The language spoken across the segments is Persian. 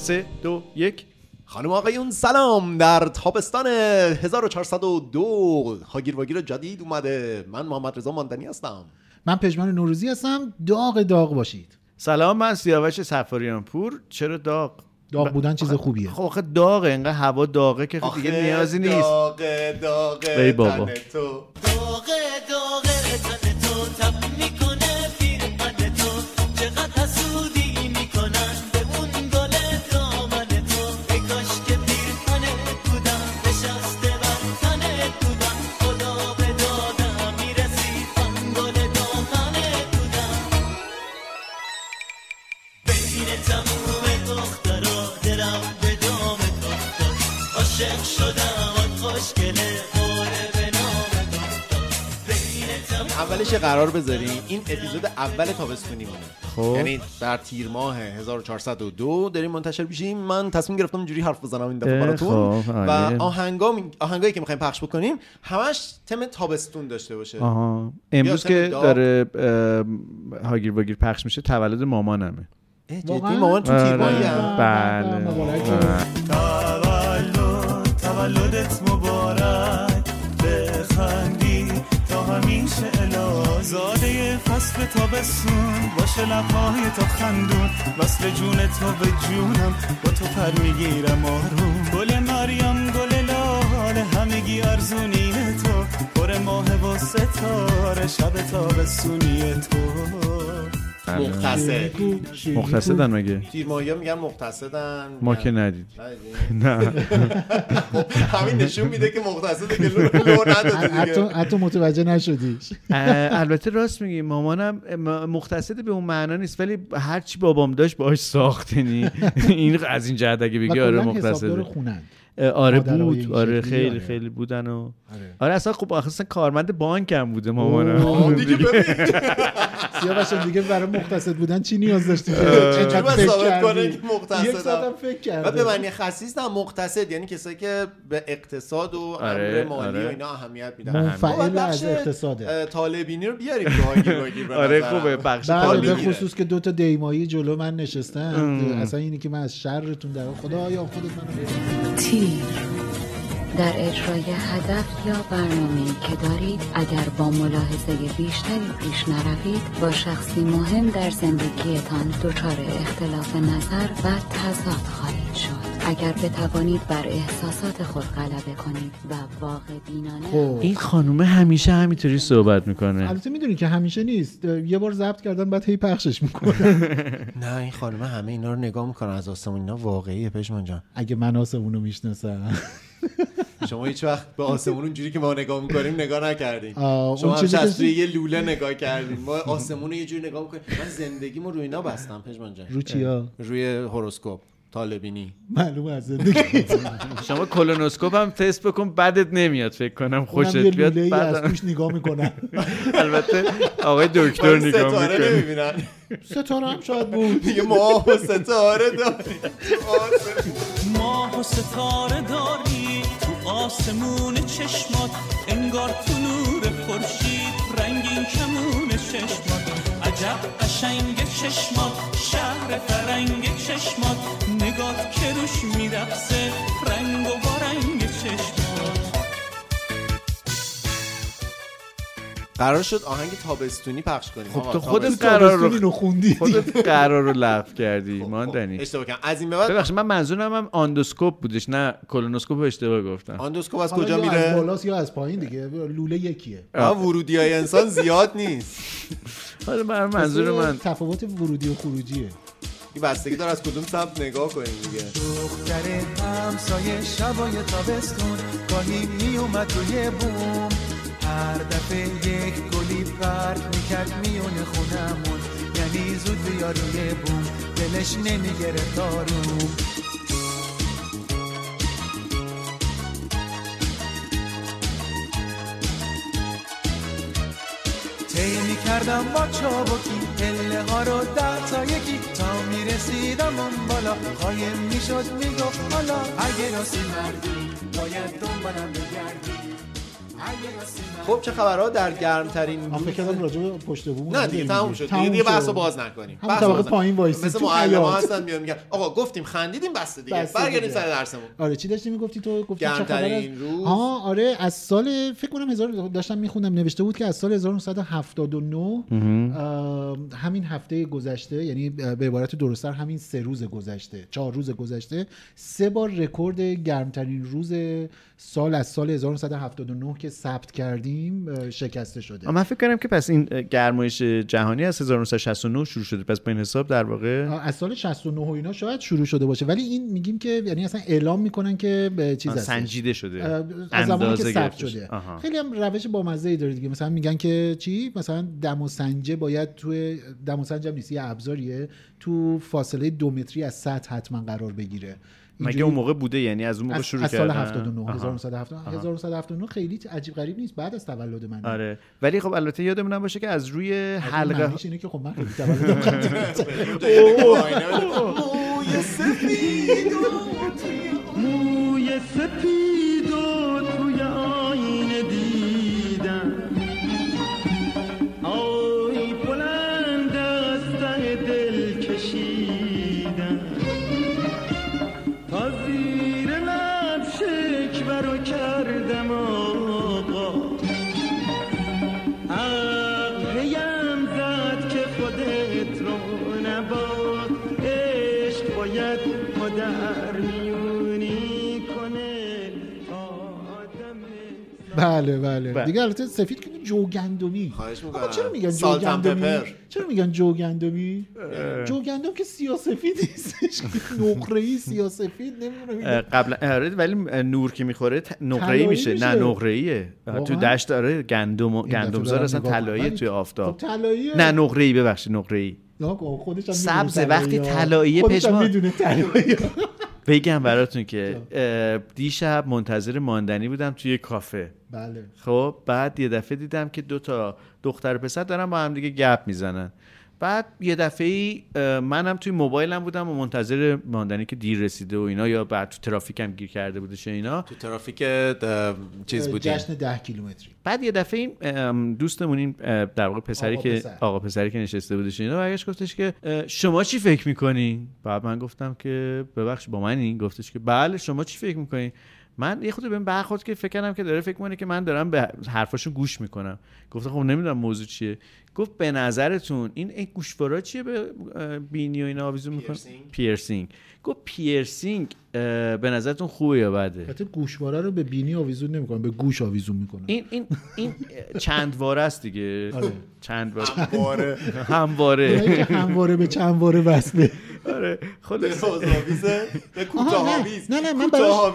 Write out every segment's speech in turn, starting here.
3 2 1. خانم آقایون سلام. در تابستان 1402 هاگیر واگیر جدید اومده. من محمد رضا ماندنی هستم. من پژمان نوروزی هستم. داغ باشید. سلام، من سیاوش صفاریان پور. چرا داغ بودن چیز خوبیه. خب آخه داغه، اینقدر هوا داغه که دیگه نیازی نیست. داغه ای بابا. تن تو داغه تن تو تب میکنه پیرقن تو، چقدر حسودی میکنن به اون گل دامن تو. ای کاش که پیرقنت بودم، نشسته بر تنت بودم، خدا به دادم میرسید من گل دامنت بودم. بین تموم دخترا دلم به دام دختر عاشق شدم، آن خوشگله اولش قرار بذاریم این اپیزود اول تابستونی مونه. خب. یعنی در تیر ماه 1402 داریم منتشر میشیم. من تصمیم گرفتم اینجوری حرف بزنم این دفعه براتون و آهنگایی که میخوایم پخش بکنیم همش تم تابستون داشته باشه. امروز که داره هاگیر واگیر پخش میشه تولد مامانمه. جدی مامان تو تیر ماهی هم؟ بله. تولدت مبارک، بخندی تا همیشه الازاده فصل تابستون، باشه لبهای تا خندون، وصل جون تو به جونم، با تو پر میگیرم آروم. گل مریم گل لاله همگی ارزونی تو، پر ماه و ستاره شب تابستونی تو. مختصدن مگه؟ تیر ماهی ها میگن مختصدن. ما که ندید. نه همین نشون میده که مختصده که لو نداده دیگه. حتی متوجه نشدیش. البته راست میگی، مامانم مختصد به اون معنا نیست، ولی هرچی بابام داشت باهاش ساختنی. این از این جهت اگه بگی آره مختصده. آره بود، آره خیلی خیلی بودن و آره اصلا خب اصلا کارمند بانک هم بوده مامانم. دیگه ببین سیاوش دیگه برای مختصد بودن چی نیاز داشتی؟ چجوری باید ثابت کنه که مختصدم؟ یک ساعتم فکر کرده. و به معنی خصیص نه، مختصد یعنی کسایی که به اقتصاد و امر مالی و اینا اهمیت میدن. منفعل از اقتصاده. طالبینی رو بیاریم تو هاگیر واگیر. آره خوبه بخش طالبی، به خصوص که دو تا دیمایی جلو من نشستن. اصلا اینی که من از شرتون در خدایا خودت منو در اجرای هدف یا برنامه‌ای که دارید، اگر با ملاحظه بیشتری پیش نروید، با شخصی مهم در زندگیتان دچار اختلاف نظر و تضاد خواهید شد. اگر بتوانید بر احساسات خود غلبه کنید و واقع بینانه. این خانومه همیشه همینطوری صحبت میکنه. البته میدونی که همیشه نیست. یه بار ضبط کردن بعد هی پخشش میکنه. نه این خانومه همه اینا رو نگاه میکنه از آسمون. اینا واقعیه پژمان جان. اگه من آسمونو میشناسم. شما هیچ وقت به آسمون اونجوری که ما نگاه میکنیم نگاه نکردین. شما هم از روی یه لوله نگاه کردین. ما آسمون رو یه جوری نگاه میکنیم. من زندگیمو روی اینا بستم پژمان جان. رو چیا؟ روی هوروسکوپ طالبینی. معلومه از زندگی. شما کولونوسکوپ هم تست بکن، بعدت نمیاد فکر کنم خوشت بیاد. بعد از توش نگاه میکنن. البته آقای دکتر نگاه میکنه. ستاره نمیبینن. ستاره هم شاید بود. دیگه ماه و ستاره داری. ماه و ستاره داری تو آسمون چشمات، انگار تو نور خورشید رنگین کمون چشمات. عجب قشنگ چشمات، شهر فرنگ چشمات، نگات که روش میرقصه رنگ و بارنگ چشمات. قرار شد آهنگ تابستونی پخش کنیم. خب تو خودت قرار رو خوندی، خودت قرار رو لغو کردی. ماندنی اشتباه کردم. از این به بعد ببخشید، من منظورم هم آندوسکوپ بودش، نه کولونوسکوپ. اشتباه گفتم. آندوسکوپ از کجا میره؟ از بالاست یا از پایین دیگه. لوله یکیه. ورودیای انسان زیاد نیست. حالا منظور من تفاوت ورودی و خروجیه. این بستگی داره از کدوم سمت نگاه کنیم دیگه. دختر همسایه شبای تابستون گاهی می اومد روی بوم، هر دفعه یک گلی پرت میکرد میونه خونمون، یعنی زود بیا روی بوم، دلش نمیگرفت آروم. طی میکردم با چابکی پله ها رو 10 تا یکی، تا میرسیدم اون بالا قایم میشد میگفت حالا اگه راستی مردی باید دنبالم بگردی. خب چه خبرها در گرمترین فکر کردم راجع به پشت بوم. نه دیگه تموم شد دیگه بحثو باز نکنیم. بحث پایین وایسی مثل معلم‌ها هستن میگن آقا گفتیم خندیدیم بس دیگه برگردیم سر درسمون. آره چی داشتی میگفتی تو؟ گفتی چه خبرین روز؟ آره از سال فکر کنم داشتم میخوندم نوشته بود که از سال 1979 همین هفته گذشته، یعنی به عبارت درست‌تر همین 3 روز گذشته 4 روز گذشته 3 بار رکورد گرمترین روز سال از سال 1979 که ثبت کردیم شکسته شده. من فکر کنم که پس این گرمایش جهانی از 1969 شروع شده، پس با این حساب در واقع از سال 69 و اینا شاید شروع شده باشه، ولی این میگیم که یعنی اصلا اعلام میکنن که به چیز سنجیده شده از زمانی که ثبت شده. خیلی هم روش بامزه‌ای داره دیگه. مثلا میگن که چی، مثلا دماسنجه باید توی دماسنج هم نیست، یه ابزاریه تو فاصله 2 متری از سطح حتما قرار بگیره. مگه اون موقع بوده؟ یعنی از اون موقع شروع کردن؟ از سال 79 1979 خیلی عجیب غریب نیست، بعد از تولد من. آره ولی خب البته یادمون باشه که از روی حلقه اینه که خب من خیلی تولدم موی سفید و توی آینه دیدم، آی بلند از ته دل کشیدم، تا زیر لب شکوه کردم آقا، عقلیم زد که خودت رو نباد، عشق باید مادر میونی کنه آدم. بله دیگه البته سفید که جوگندمی. چرا میگن جوگندمی؟ چرا میگن جوگندمی؟ جوگندم که سیاه‌سفید نیستش، نقره‌ای سیاه‌سفید نمیدونم قبلا ولی نور که میخوره نقره‌ای میشه. نه نقره‌ایه تو دشت. داره گندمزار اصلا طلایی توی آفتاب. نه نقره‌ای، ببخشید نقره‌ای. سبز وقتی طلایی پشما بگم براتون که دیشب منتظر ماندنی بودم توی کافه. بله. خب بعد یه دفعه دیدم که 2 تا دختر و پسر دارن با هم دیگه گپ میزنن. بعد یه دفعه منم توی موبایلم بودم و منتظر ماندنی که دیر رسیده و اینا، یا بعد تو ترافیک هم گیر کرده بودش اینا، تو ترافیک چیز بودیم جشن 10 کیلومتری. بعد یه دفعه دوستمون این در واقع آقا پسری که نشسته بودش اینا برگشت گفتش که شما چی فکر میکنین؟ بعد من گفتم که ببخشید با من این. گفتش که بله شما چی فکر میکنین؟ من یه خود بهم برخورد که فکر کردم که داره فکر میکنه که من دارم به حرفاشون گوش میکنم. گفتم خب نمیدونم موضوع چیه. گفت به نظرتون این گوشوارا چیه به بینی و اینا آویزون میکنن؟ پیرسینگ. گفت پیرسینگ به نظرتون خوبه یا بده؟ البته گوشواره رو به بینی آویزون نمیکنن، به گوش آویزون میکنن. این چند واره است دیگه. آره. چند واره. همواره. همواره به چند واره وصله. آره خلاص آویزه به کوتاه آویز. نه من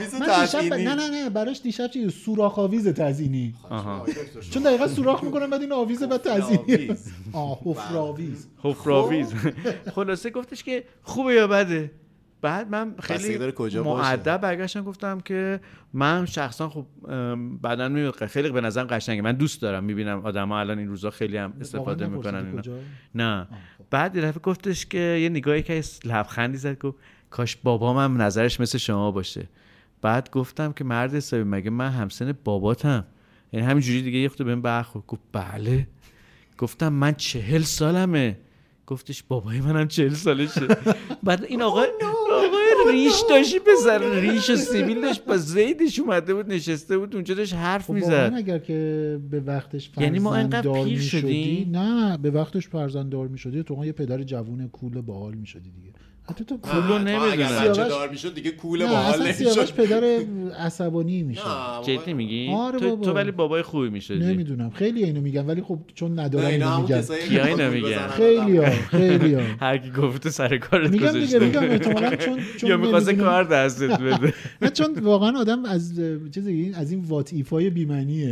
براش دیشب چیه سوراخ آویز تزیینی. چون دقیقاً سوراخ میکنن بعد این آویزه بعد تزیینی. حفراویز. خلاصه گفتش که خوبه یا بده؟ بعد من خیلی مؤدب برگشتم گفتم که من شخصا خب بعداً میاد خیلی به نظرم قشنگه، من دوست دارم میبینم آدما الان این روزا خیلی هم استفاده میکنن اینا. نه بعد یه دفعه گفتش که یه نگاهی که لبخندی زد، گفت کاش بابام هم نظرش مثل شما باشه. بعد گفتم که مرد حسابی مگه من همسن باباتم؟ یعنی همینجوری دیگه یه خود بهم برخورد. گفت بله. گفتم من 40 سالمه. گفتش بابای منم 40 سالشه. بعد این آقای ریش داشتی پسر، ریش سیبیل داشت با زیدش اومده بود نشسته بود اونجا داشت حرف میزد. اگر که به وقتش یعنی ما انقدر پیر شدیم؟ نه به وقتش فرزنددار میشدی تو یه پدر جوون کول باحال میشدی دیگه. حتی تو کولو نمیدونم بچه دار میشد دیگه کول باحال نمیشد. سیاوش پدر عصبانی میشه. جدی میگی؟ آره تو ولی بابای خوبی میشدی. نمیدونم خیلی اینو میگن ولی خب چون ندارم اینو میگن. کیا اینو میگن؟ خیلی‌ها هر کی گفته سر کارت گذاشته. میگم احتمالاً چون یا می‌خواسته کار دستت بده. نه چون واقعا آدم از چیزی از این وات ایفای بی‌معنیه.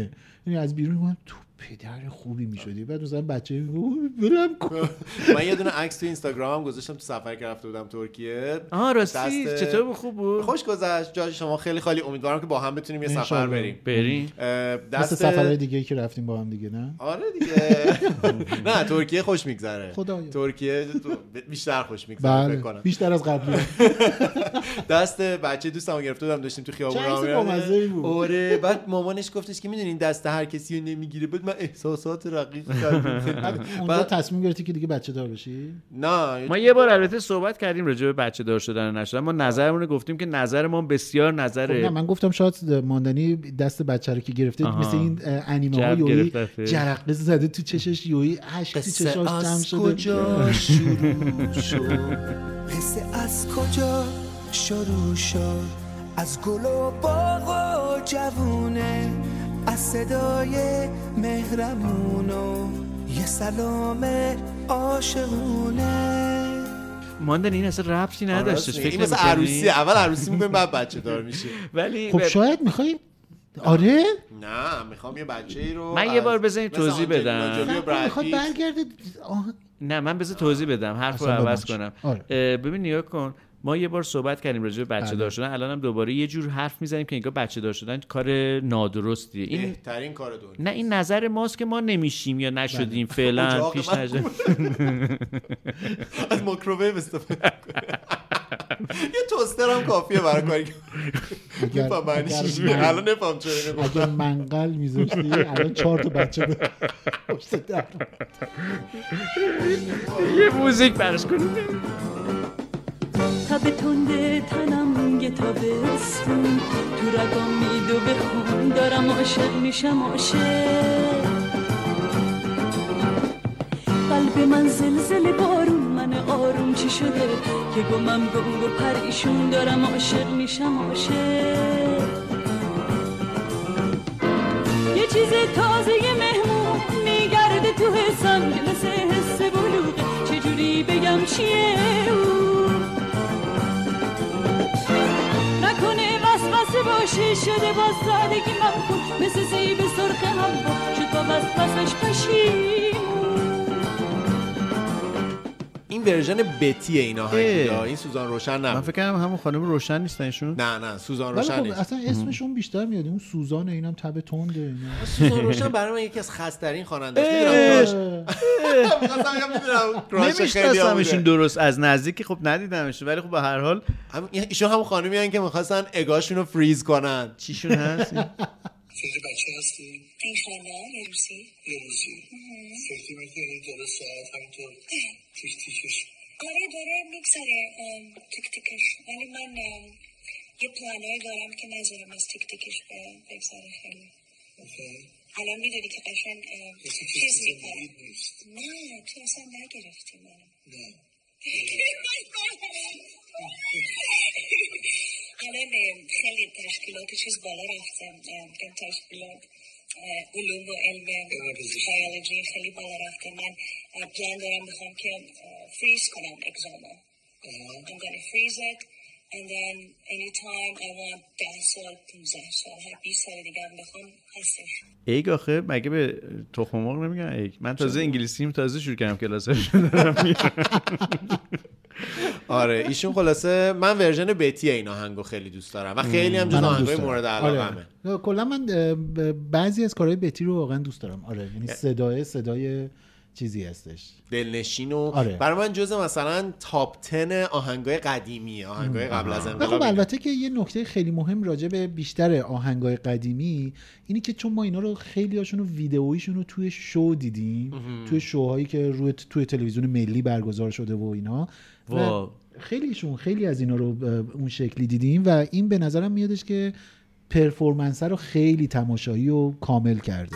یعنی از بیرون میگم تو پدر خوبی میشدی. بعد مثلا بچه میگه برم کن. من یه دونه عکس تو اینستاگرامم گذاشتم تو سفر که رفته بودم ترکیه. راستی چطور خوب بود؟ خوش گذشت. جای شما خیلی خالی. امیدوارم که با هم بتونیم یه سفر بریم. مثل سفرهای دیگه که رفتیم با هم دیگه. نه آره دیگه. نه ترکیه خوش میگذره. ترکیه بیشتر خوش میگذره فکر کنم. بیشتر از قبلی. دست بچه دوستمو گرفته بودم داشتیم تو خیابون راه میرفتیم. آره بعد مامانش گفتش که میدونین دست هر کسی رو نمیگیره. بعد من احساسات رقیق کردم. اونجا تصمیم گرفتی که دیگه بچه دار بشی؟ نه ما یه بار البته صحبت کردیم راجع به بچه دار شدن و نشدن. ما نظرمون رو گفتیم که نظر ما بسیار نظره. نه من گفتم شاید ماندنی دست بچه رو که گرفته مثل این انیمه ها یوی جرقه زده تو چشش یوی اشک تو چشاش جمع شده. کجا شروع شد قصه از کجا شروع شد از گل و باغ و جوونه از صدای مهرمون و یه سلام عاشقونه. ماندن این اصلا ربطی نداشتش. فکر مثل عروسی اول عروسی میکنیم بعد بچه دار میشه. ولی خب شاید میخوای آره نه میخوام یه بچه‌ای رو من یه بار بزنید توضیح بدم. میخواد برگرده. نه من بذار توضیح بدم حرفو عوض کنم. ببین نگاه کن ما یه بار صحبت کردیم راجع به بچه دار شدن. الان هم دوباره یه جور حرف میزنیم که انگار بچه دار شدن کار نادرستیه. این بهترین کار دنیا. نه این نظر ماست که ما نمیشیم یا نشدیم فعلا پیش نشد. از میکروویو استفاده یه توستر هم کافیه برای کاری که الان نفهم چرا اگه منقل میذاشتی الان 4 تا بچه دار یه موزیک پخش کنیم. تب تنده تنم یه تابستون تو رگام میدو بخون دارم عاشق میشم عاشق قلب من زلزله بارون من آروم چی شده که گمم گم و پریشون دارم عاشق میشم عاشق یه چیز تازه مهمون میگرده تو حسم که مثل حس بلوغه چجوری بگم چیه نکنه وسوسه باشه شده باز سادگی ممکن مثل زیب سرخ هم شد با وسوسش پشیمون. این ورژن بتی اینا هنگیدا این سوزان روشن نه من فکر کنم همون خانم روشن نیستن ایشون. نه سوزان روشن نیست. اصلا اسمشون بیشتر میاد اون سوزان اینم تب تنده اینا. سوزان روشن برای من یکی از خسترین خواننده‌است. میدونم نمیشناسم ایشون درست از نزدیکی خب ندیدمش ولی خب به هر حال ایشون همون خانومی هستن که می‌خواستن اگاشون رو فریز کنن. چیشون هست؟ فکر بچه هستی؟ انشالله یه روزی فکر میکنی داره ساعت همینطور تیک تیکش آره داره میگذره تیک تیکش ولی من یه پلانایی دارم که نذارم از تیک تیکش بگذره خیلی. الان میدونی که قشنگ چیز میکنم. نه تو اصلا نگرفتی منو. نه الان خیلی تشکیلات چیز بالا رفتم. این تشکیلات علوم و علم بیولوژی خیلی بالا رفته. من پلان دارم بخوام که فریز کنم اگزامو. I'm gonna freeze it and then anytime I want 10 سال 15 سال 20 سال دیگه هم بخوام هستش. ایگ آخه مگه به تخم مرغ نمیگن ایگ؟ من تازه انگلیسیم تازه شروع کردم کلاسش دارم میرم. آره ایشون خلاصه من ورژن بتی این آهنگو خیلی دوست دارم و خیلی هم جز آهنگای مورد علاقمه. کلا من بعضی از کارهای بتی رو واقعا دوست دارم. آره یعنی صدای چیزی هستش دلنشین و برای من جزء مثلا تاپ 10 آهنگای قدیمی آهنگای قبل از انقلاب. خب البته که یه نکته خیلی مهم راجع به بیشتر آهنگای قدیمی اینی که چون ما اینا رو خیلی هاشون رو ویدئویشون رو توی شو دیدیم توی شوهایی که توی تلویزیون ملی برگزار شده و اینا و خیلی از اینا رو اون شکلی دیدیم و این به نظرم میادش که پرفورمنس رو خیلی تماشایی و کامل کرده.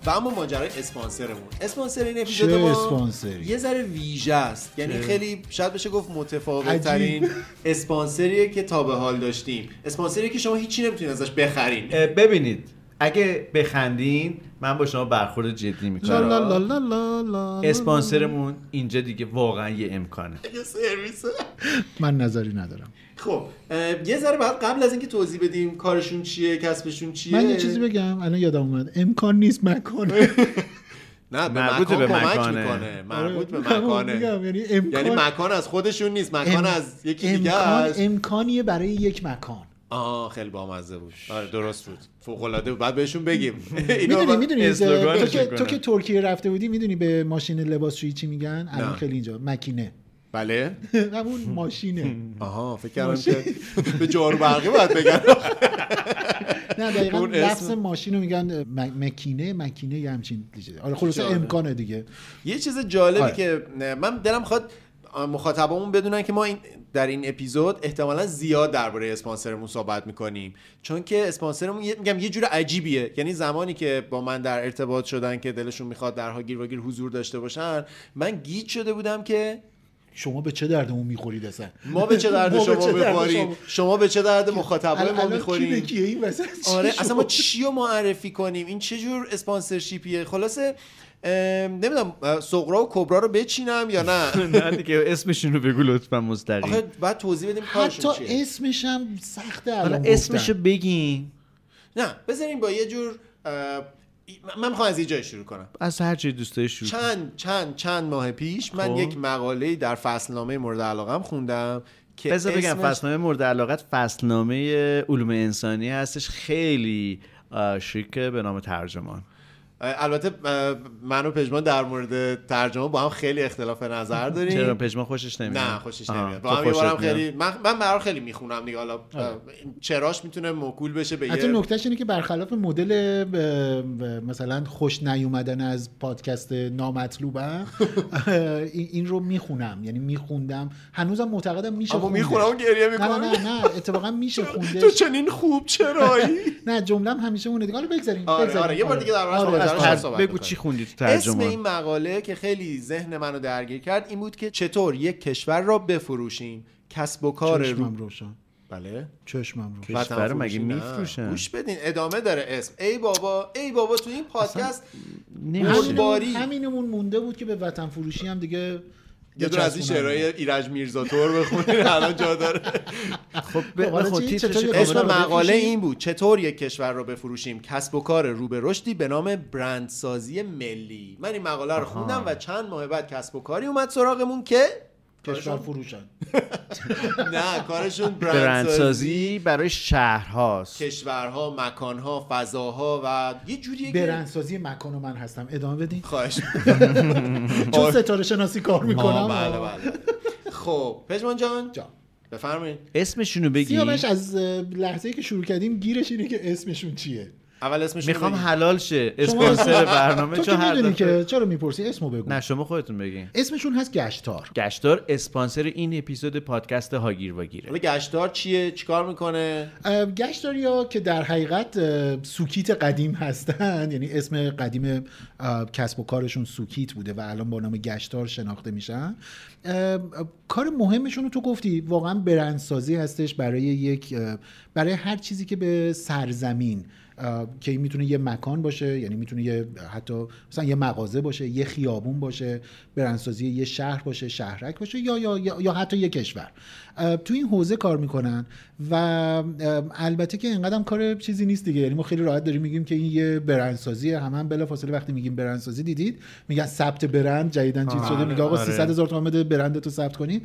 و اما ماجرای اسپانسر این اپیزود ما یه ذره ویژه است، یعنی خیلی شاید بشه گفت متفاوت ترین اسپانسریه که تا به حال داشتیم. اسپانسری که شما هیچی نمیتونید ازش بخرین. ببینید اگه بخندین من با شما برخورد جدی میکنم. اسپانسرمون اینجا دیگه واقعا یه امکانه. یه سرویسه. من نظری ندارم. خب یه ذره بعد قبل از اینکه توضیح بدیم کارشون چیه، کسبشون چیه، من یه چیزی بگم الان یادم اومد. امکان نیست مکانه. نه مربوط به مکانه. مربوط به مکانه. یعنی مکان از خودشون نیست، مکان از یکی دیگه است. امکانیه برای یک مکان. خیلی بامزه بود. آره درست بود. فوق العاده بود. بعد بهشون بگیم. میدونی تو که ترکیه رفته بودی میدونی به ماشین لباسشویی چی میگن؟ الان خیلی اینجا مکینه. بله همون ماشینه. فکر کردم که به جارو برقی باید بگن. نه دقیقاً لفظ ماشین رو میگن مکینه یه همچین دیگه. آره خلاص امکانه دیگه. یه چیز جالبی که من دلم خواهد مخاطبامون بدونن که ما در این اپیزود احتمالاً زیاد درباره اسپانسرمون صحبت میکنیم، چون که اسپانسرمون میگم یه جور عجیبیه. یعنی زمانی که با من در ارتباط شدن که دلشون میخواد در هاگیر واگیر حضور داشته باشن، من گیج شده بودم که شما به چه دردمون میخورید اصلا؟ ما به چه درد شما میخوریم؟ شما به چه درد مخاطبای ما میخوریم؟ آره اصلا ما چی رو معرفی کنیم؟ این چه جور اسپانسرشیپیه؟ خلاصه نمیدونم سغرا و کبرا رو بچینم یا نه. نه دیگه اسمشون رو بگو لطفا مستقیم. آخه بعد توضیح بدیم کارشون چیه. حتی اسمش هم سخته الان. اسمشو بگین. نه بذاریم با یه جور من میخوام از یه جای شروع کنم. از هر جای دوست داری شروع. چند ماه پیش من یک مقاله‌ای در فصلنامه مورد علاقه‌ام خوندم که بذار بگم فصلنامه مورد علاقت فصلنامه علوم انسانی هستش، خیلی شیکه، به نام ترجمان. البته من و پژمان در مورد ترجمه با هم خیلی اختلاف نظر داریم. چرا پژمان خوشش نمیاد؟ نه خوشش نمیاد. با هم یه بارم خیلی من برای خیلی میخونم دیگه. حالا چراش میتونه موکول بشه به حتی نکتهش اینه که برخلاف مدل مثلا خوش نیومدن از پادکست نامطلوبم این رو میخونم، یعنی میخوندم هنوزم معتقدم میشه خوند. اما میخونم گریه میکنم. نه اتفاقا میشه خونده. تو چنین خوب چرایی؟ نه جمله‌ام همیشه اونه دیگه. حالا بگذاریم. آره یه بار دیگه در بگو چی خوندی تو ترجمه. اسم این مقاله که خیلی ذهن منو درگیر کرد این بود که چطور یک کشور را بفروشیم، کسب و کار چشمم روشن. بله چشمم روشن. کشور مگه میفروشن؟ گوش بدین ادامه داره اسم. ای بابا تو این پادکست همینمون مونده بود که به وطن فروشی هم دیگه یه دور از این شعرهای ایرج میرزاتور بخونید الان جا داره. خب اسم مقاله این بود چطور یک کشور رو بفروشیم، کسب و کار رو به رشدی به نام برندسازی ملی. من این مقاله رو خوندم و چند ماه بعد کسب و کاری اومد سراغمون که کشور فروشن. نه کارشون برندسازی برای شهرهاست، کشورها، مکانها، فضاها و یه جوریه که برندسازی مکان من هستم. ادامه بدین. خواهش چون ستاره شناسی کار میکنم. بله. خب پژمان جان بفرمایید اسمشونو بگی. سیاوش از لحظه‌ای که شروع کردیم گیرش اینه که اسمشون چیه. اول اسمشون میخوام حلال شه اسپانسر برنامه. چون هر دفعه که چرا میپرسی اسمو بگو. نه شما خودتون بگین. اسمشون هست گشتار. گشتار اسپانسر این اپیزود پادکست هاگیر واگیره. حالا گشتار چیه؟ چیکار میکنه؟ گشتاریا که در حقیقت سوکیت قدیم هستن، یعنی اسم قدیم کسب و کارشون سوکیت بوده و الان با نام گشتار شناخته میشن. کار مهمشون رو تو گفتی، واقعا برندسازی هستش برای هر چیزی که به سرزمین که میتونه یه مکان باشه، یعنی میتونه حتی مثلا یه مغازه باشه، یه خیابون باشه، برندسازی یه شهر باشه، شهرک باشه یا حتی یه کشور. تو این حوزه کار میکنن و البته که اینقدرم کار چیزی نیست دیگه. یعنی ما خیلی راحت داریم میگیم که این یه برندسازیه، هم بلافاصله وقتی میگیم برندسازی دیدید میگن ثبت برند جدیدن چیز شده، میگه آقا 300,000 تومان بده برندتو ثبت کنید.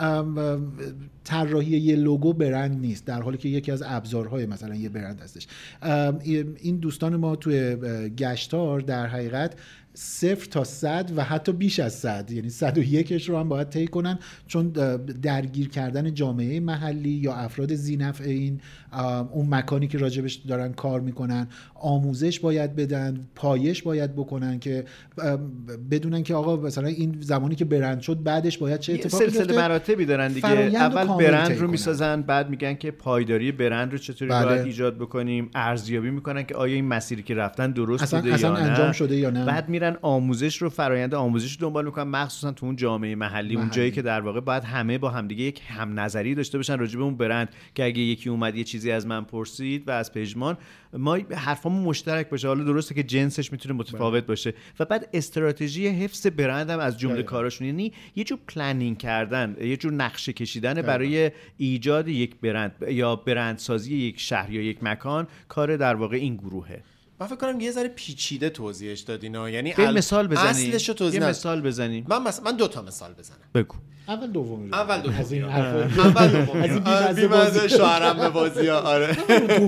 طراحی یه لوگو برند نیست، در حالی که یکی از ابزارهای مثلا یه برند هستش. این دوستان ما توی گشتار در حقیقت 0 تا 100 و حتی بیش از 100، یعنی 101ش رو هم باید طی کنن، چون درگیر کردن جامعه محلی یا افراد ذی‌نفع این اون مکانی که راجبش دارن کار میکنن آموزش باید بدن، پایش باید بکنن که بدونن که آقا مثلا این زمانی که برند شد بعدش باید چه اتفاقی بیفته. سلسله مراتبی دارن دیگه. اول برند رو میسازن، بعد میگن که پایداری برند رو چطوری باید ایجاد بکنیم، ارزیابی میکنن که آیا این مسیری که رفتن درست بوده یا نه، انجام شده یا نه. بعد میرن آموزش رو، فرآیند آموزش رو دنبال میکنن، مخصوصا تو اون جامعه محلی. اون جایی که در واقع باید همه با همدیگه یک هم نظری داشته باشن راجع به اون برند، که اگه یکی اومد یه چیزی از من پرسید و از پژمان، ما حرفامون مشترک باشه. حالا درسته که جنسش میتونه متفاوت باشه. و بعد استراتژی حفظ برند هم از جمله کاراشون، یعنی یه جور پلنینگ کردن، یه جور نقشه کشیدن برای ایجاد یک برند یا برندسازی یک شهر یا یک مکان، کار در واقع این گروهه. من فکر کنم یه ذره پیچیده توضیحش دادینا، یعنی مثال بزنی، اصلش رو توضیح یه مثال بزنیم. من 2 تا مثال بزنم. بگو. اول دومی رو. اول دومی. از این اول دومی. بیمزه شوهرم به بازی‌ها. آره.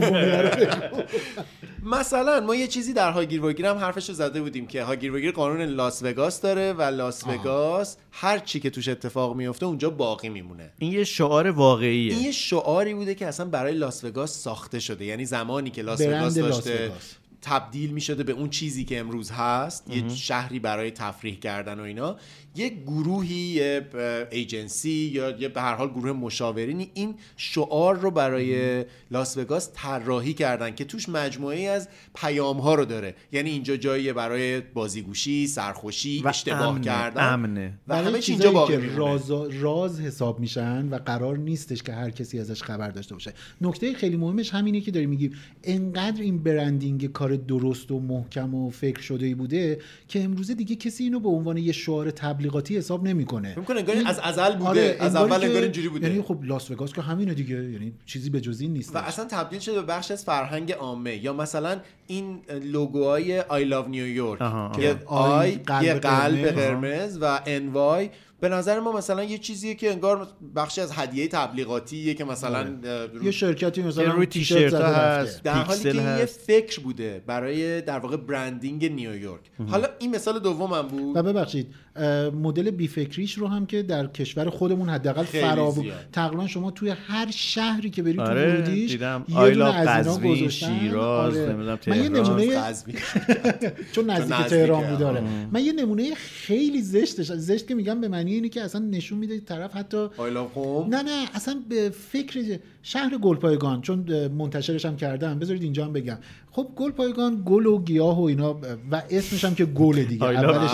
مثلا ما یه چیزی در هاگیر واگیر هم حرفش رو زده بودیم که هاگیر واگیر قانون لاس وگاس داره و لاس وگاس هر چی که توش اتفاق میفته اونجا باقی میمونه. این یه شعار واقعیه. این یه شعاری بوده که اصلا برای لاس وگاس ساخته شده. یعنی زمانی که لاس وگاس داشته تبدیل می شده به اون چیزی که امروز هست، یه شهری برای تفریح کردن و اینا، یه گروهی، یه ایجنسی یا یه به هر حال گروه مشاورینی این شعار رو برای لاس وگاس طراحی کردن که توش مجموعه‌ای از پیام‌ها رو داره. یعنی اینجا جاییه برای بازیگوشی، سرخوشی، اشتباه کردن، امنه و همه اینجا باقی راز حساب میشن و قرار نیستش که هر کسی ازش خبر داشته باشه. نکته خیلی مهمش همینه که داریم میگیم انقدر این برندینگ کار درست و محکم و فکر شده‌ای بوده که امروزه دیگه کسی اینو به عنوان یه شعار تبلیغاتی حساب نمیکنه. میگن انگار از ازل بوده، از اول انگار اینجوری بوده. یعنی خب لاس وگاس که همینه دیگه، یعنی چیزی به جز این نیست و اصلا تبدیل شده به بخش از فرهنگ عامه. یا مثلا این لوگوهای I love New York که یه قلب قرمز و NY، به نظر ما مثلا یه چیزیه که انگار بخشی از هدیه تبلیغاتیه که مثلا یه شرکتی مثلا روی تیشرت هست، در حالی که یه فکر بوده برای در واقع برندینگ نیویورک. حالا این مثال دومم بود. و ببخشید مدل بی فکریش رو هم که در کشور خودمون حداقل تقریبا شما توی هر شهری که بری تو ورودیش یه دونه از اینا گذاشتن. شیراز، نمیدونم من یه نمونه چون نزدیک تهران بود داره. من یه نمونه خیلی زشت که میگم به معنی اینه که اصلا نشون میده طرف حتی نه اصلا به فکر شهر گلپایگان، چون منتشرش هم کردم، بذارید اینجا هم بگم. خب گلپایگان گل و گیاه و اینا و اسمش هم که گل دیگه. اولش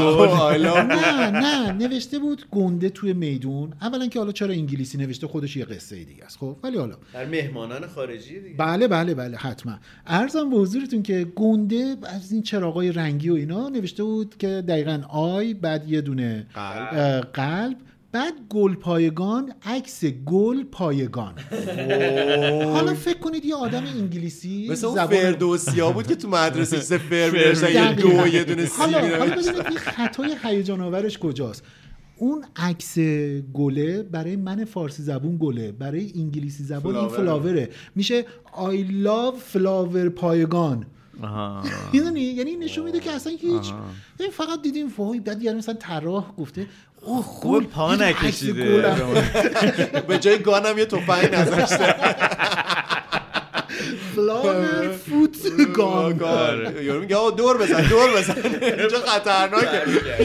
نه نوشته بود گنده توی میدون. اولا که حالا چرا انگلیسی نوشته، خودش یه قصه دیگه است. خب ولی حالا در مهمانان خارجی دیگه. بله حتما. عرضم به حضورتون که گنده از این چراغای رنگی و اینا نوشته بود که دقیقاً آی، بعد یه دونه قلب، بعد گل پایگان، عکس گل پایگان. حالا فکر کنید یه آدم انگلیسی مثل اون فردوسیا بود که تو مدرسه سفر می‌نوشتن یه دونه سی. حالا ببینید این خطای هیجان آورش کجاست. اون عکس گله برای من فارسی زبون گله، برای انگلیسی زبان این فلاوره، میشه I love flower پایگان. یعنی نشون میده که اصلا هیچ فقط دیدیم وای، بعد یعنی مثلا طراح گفته گل پا نکشیده، به جای گانم یه تفنگ نذاشته. فلاور فوت گان. یارو میگه آقا دور بزن اینجا خطرناکه.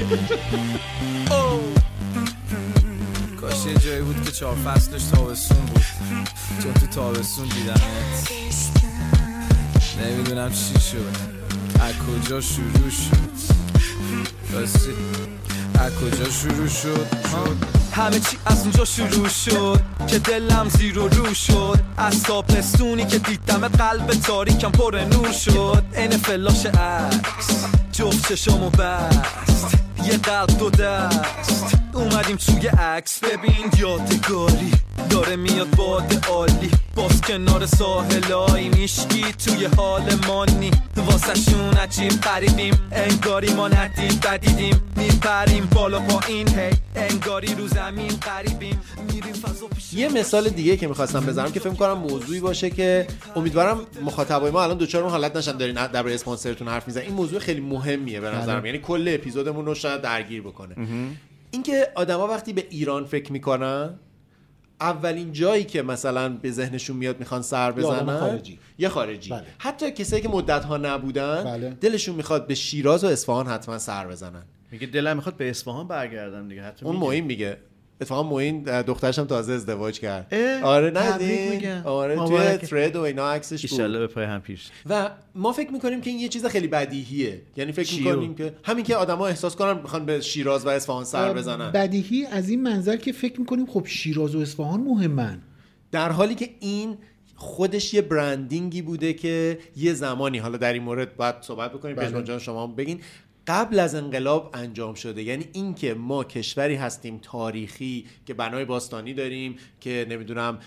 کاش یه جایی بود که 4 فصلش تابستون بود، چون تو تابستون دیدمت. نمیدونم چی شد، از کجا شروع شد، راستی از کجا شروع شد. همه چی از اونجا شروع شد که دلم زیر و رو شد. از تابستونی که دیدم قلب تاریکم پر نور شد. این فلاش عکس جفت چشامو بست، یه قلب 2 دست اومدیم توی عکس ببین یادگاری داره میاد باد عالی باز کنار ساحلای میشکی توی حال مانی واسه شون عجیب قریبیم انگاری ما ندید بدیدیم میپریم بالا پایین هی انگاری رو زمین قریبیم میریم فضا پیش. یه مثال دیگه که میخواستم بزنم که فکر کنم موضوعی باشه که امیدوارم مخاطبای ما الان دوچار اون حالت نشن دارین درباره اسپانسرتون حرف میزنین. این موضوع خیلی مهمیه به نظرم، یعنی کل اپیزودمون رو شاید درگیر بکنه. اینکه آدما وقتی به ایران فکر میکنن اولین جایی که مثلا به ذهنشون میاد میخوان سر بزنن یه خارجی. بله. حتی کسایی که مدت‌ها نبودن بله. دلشون میخواد به شیراز و اصفهان حتما سر بزنن. میگه دلم میخواد به اصفهان برگردم دیگه. حتی اون معین میگه اتفاقا معین دخترش هم تازه ازدواج کرد. آره نه آره توی ترید و اینا عکسش بود. ان شاءالله به پای هم پیش. و ما فکر میکنیم که این یه چیز خیلی بدیهیه، یعنی فکر میکنیم که همین که آدما احساس کنن میخوان به شیراز و اصفهان سر بزنن. بدیهی از این منظر که فکر میکنیم خب شیراز و اصفهان مهمن، در حالی که این خودش یه برندینگی بوده که یه زمانی، حالا در این مورد باید صحبت بکنیم، پژمان جان شما بگین، قبل از انقلاب انجام شده. یعنی این که ما کشوری هستیم تاریخی که بنای باستانی داریم، که نمیدونم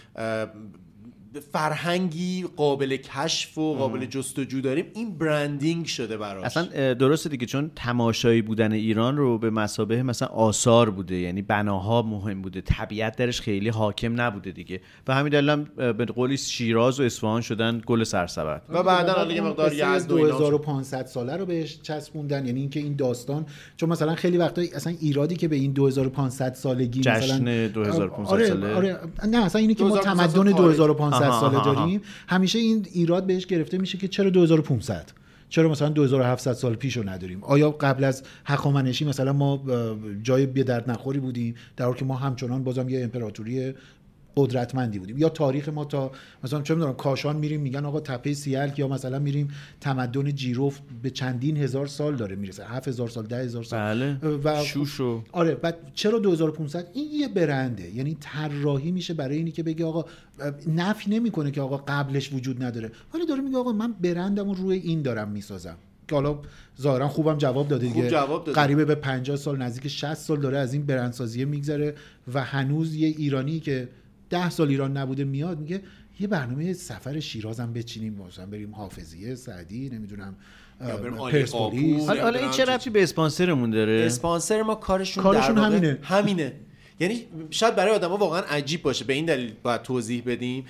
فرهنگی قابل کشف و قابل جستجو داریم، این برندینگ شده براش. اصلا درسته دیگه، چون تماشایی بودن ایران رو به مثابه مثلا آثار بوده، یعنی بناها مهم بوده، طبیعت درش خیلی حاکم نبوده دیگه، و همین دلیل هم به قولی شیراز و اصفهان شدن گل سرسبد و بعداً حالا یه مقدار یزد 2500 ساله رو بهش چسبوندن. یعنی اینکه این داستان، چون مثلا خیلی وقتا اصلا ایرادی که به این 2500 سالگی مثلا جشن 2500 ساله نه، اصلا اینی که ما تمدن 2500 ساله داریم، همیشه این ایراد بهش گرفته میشه که چرا 2500، چرا مثلا 2700 سال پیش رو نداریم؟ آیا قبل از هخامنشی مثلا ما جای بی درد نخوری بودیم، در حالی که ما همچنان بازم یه امپراتوری قدرتمندی بودیم؟ یا تاریخ ما تا مثلا چه می‌دونم کاشان میریم میگن آقا تپه سیلک، یا مثلا میریم تمدن جیروف به چندین هزار سال داره میرسه، 7000 سال 10000 سال. بله. و شوشو آره، بعد چرا 2500؟ این یه برنده، یعنی طراحی میشه برای اینی که بگه آقا نفی نمیکنه که آقا قبلش وجود نداره، ولی داره میگه آقا من برندمو روی این دارم میسازم. که حالا ظاهرا خوبم جواب داده دیگه، قریبه به 50 سال نزدیک 60 سال داره از این برندسازی میگذره و هنوز یه ایرانی که 10 سال ایران نبوده میاد میگه یه برنامه سفر شیراز هم بچینیم، مثلا بریم حافظیه، سعدی، نمیدونم پرسپولیس. حالا این چه ربطی به اسپانسرمون داره؟ اسپانسر ما کارشون همینه. یعنی شاید برای آدما واقعا عجیب باشه، به این دلیل باید توضیح بدیم،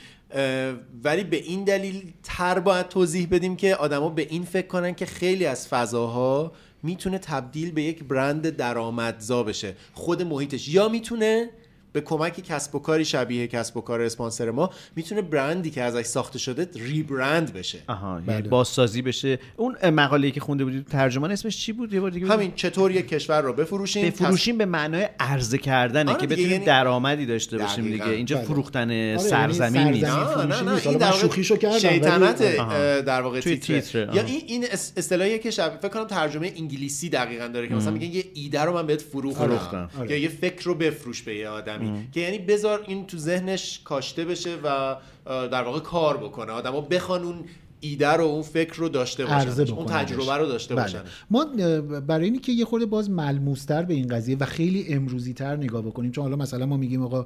ولی به این دلیل تر باید توضیح بدیم که آدما به این فکر کنن که خیلی از فضاها میتونه تبدیل به یک برند درآمدزا بشه، خود محیطش، یا میتونه به کمک کسب و کاری شبیه کسب و کار اسپانسر ما میتونه برندی که ازش ساخته شده ریبرند بشه. یعنی بازسازی بشه. اون مقاله‌ای که خونده بودید ترجمان اسمش چی بود؟ یه بار دیگه همین، چطور یک کشور رو بفروشیم به معنای عرضه کردنه که بتونیم یعنی درآمدی داشته باشیم دیگه. اینجا فروختن سرزمین نیست. نه این در شوخیشو کردن، شیطنت در واقع تیتر. یا این اصطلاحی که فکر کنم ترجمه انگلیسی دقیقاً داره که مثلا میگه یه ایده رو من بهت فروختم یا یه فکر رو بفروش به یه آدم، که یعنی بذار این تو ذهنش کاشته بشه و در واقع کار بکنه، آدما بخوان اون ایده رو، اون فکر رو داشته باشن، اون تجربه رو داشته باشن. ما برای اینی که یه خورده باز ملموس‌تر به این قضیه و خیلی امروزی‌تر نگاه بکنیم، چون حالا مثلا ما میگیم آقا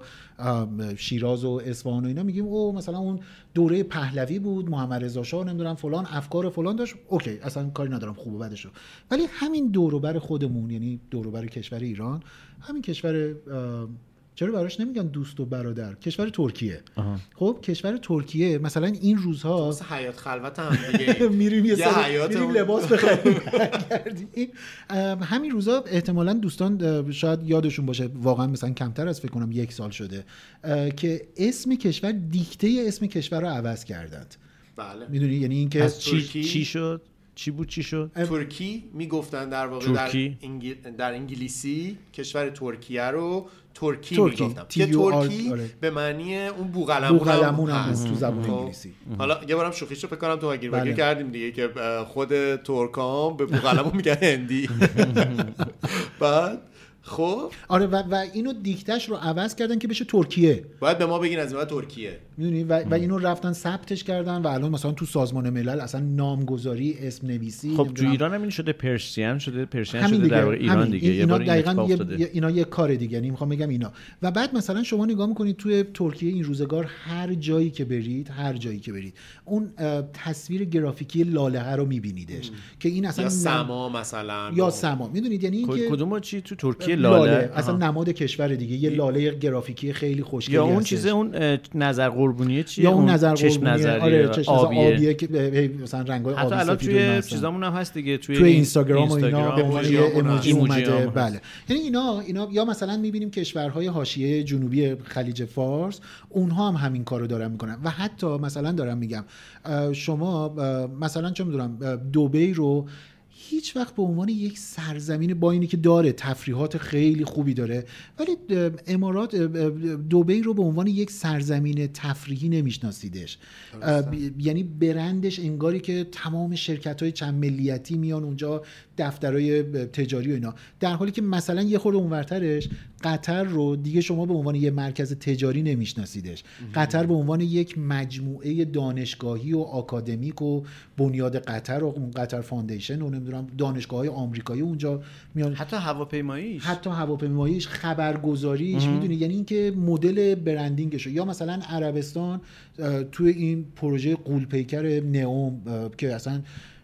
شیراز و اصفهان و اینا، میگیم او مثلا اون دوره پهلوی بود، محمد رضا شاه نمیدونم فلان افکار فلان داشت، اوکی اصلا کاری ندارم خوب و بدشو، ولی همین دور و بر خودمون، یعنی دور و بر کشور ایران، همین کشور چرا براش نمیگن دوست و برادر، کشور ترکیه. خب کشور ترکیه مثلا این روزها مثلا حیات خلوت هم دیگه میریم لباس بخریم برگردیم. همین روزها احتمالاً دوستان شاید یادشون باشه، واقعا مثلا کمتر از فکر کنم 1 سال شده که اسم کشور، دیکته اسم کشور رو عوض کردند. بله میدونی یعنی این که چی شد؟ چی شد؟ ترکی میگفتن در واقع در انگلیسی کشور ترکیه رو ترکی میگفتن که ترکی به معنی اون بوقلمون هم هست تو زبان انگلیسی. حالا یه بارم شوخیشو فکر کنم تو بگیر کردیم دیگه که خود ترکام به بوقلمون میگن هندی. بعد خب آره و اینو دیکتش رو عوض کردن که بشه ترکیه. باید به ما بگین از این ترکیه، میدونی؟ و اینو رفتن ثبتش کردن و الان مثلا تو سازمان ملل اصلا نامگذاری، اسم نویسی. خب تو ایران هم این شده پرشین شده در واقع ایران دیگه. اینا دقیقاً اینا یه کار دیگه، یعنی میخوام بگم اینا. و بعد مثلا شما نگاه میکنید توی ترکیه این روزگار هر جایی که برید اون تصویر گرافیکی لاله‌ها رو میبینیدش که این اصلا یا سما مثلا یا سما، میدونید؟ یعنی اینکه کدوم چی تو ترکیه لاله اصلا نماد کشور دیگه، یه لاله گرافیکی خیلی خوشگلی یا اون چیزه، اون نظر قربونیه چیه؟ یا اون نظر چشم قربونیه، نظری آره چشم آبیه که مثلا رنگای آبی حتی الان سفید توی چیزامون هم هست دیگه، توی اینستاگرام و اینا به عنوان یه ایموجی اومده. بله. یعنی اینا یا مثلا می‌بینیم کشورهای حاشیه جنوبی خلیج فارس اونها هم همین کارو دارن میکنن. و حتی مثلا دارم میگم شما مثلا چه می‌دونم دبی رو هیچ وقت به عنوان یک سرزمین، با اینی که داره تفریحات خیلی خوبی داره، ولی امارات دبی رو به عنوان یک سرزمین تفریحی نمیشناسیدش. یعنی برندش انگاری که تمام شرکت‌های چند ملیتی میان اونجا، دفترهای تجاری و اینا، در حالی که مثلا یه خورده اونورترش قطر رو دیگه شما به عنوان یک مرکز تجاری نمیشناسیدش. قطر به عنوان یک مجموعه دانشگاهی و آکادمیک و بنیاد قطر و اون قطر فاندیشن و نمیدونم دانشگاه‌های آمریکایی اونجا میان، حتی هواپیماییش خبرگزاریش، میدونی؟ یعنی اینکه مدل برندینگش. یا مثلا عربستان توی این پروژه غول‌پیکر نئوم که اصلا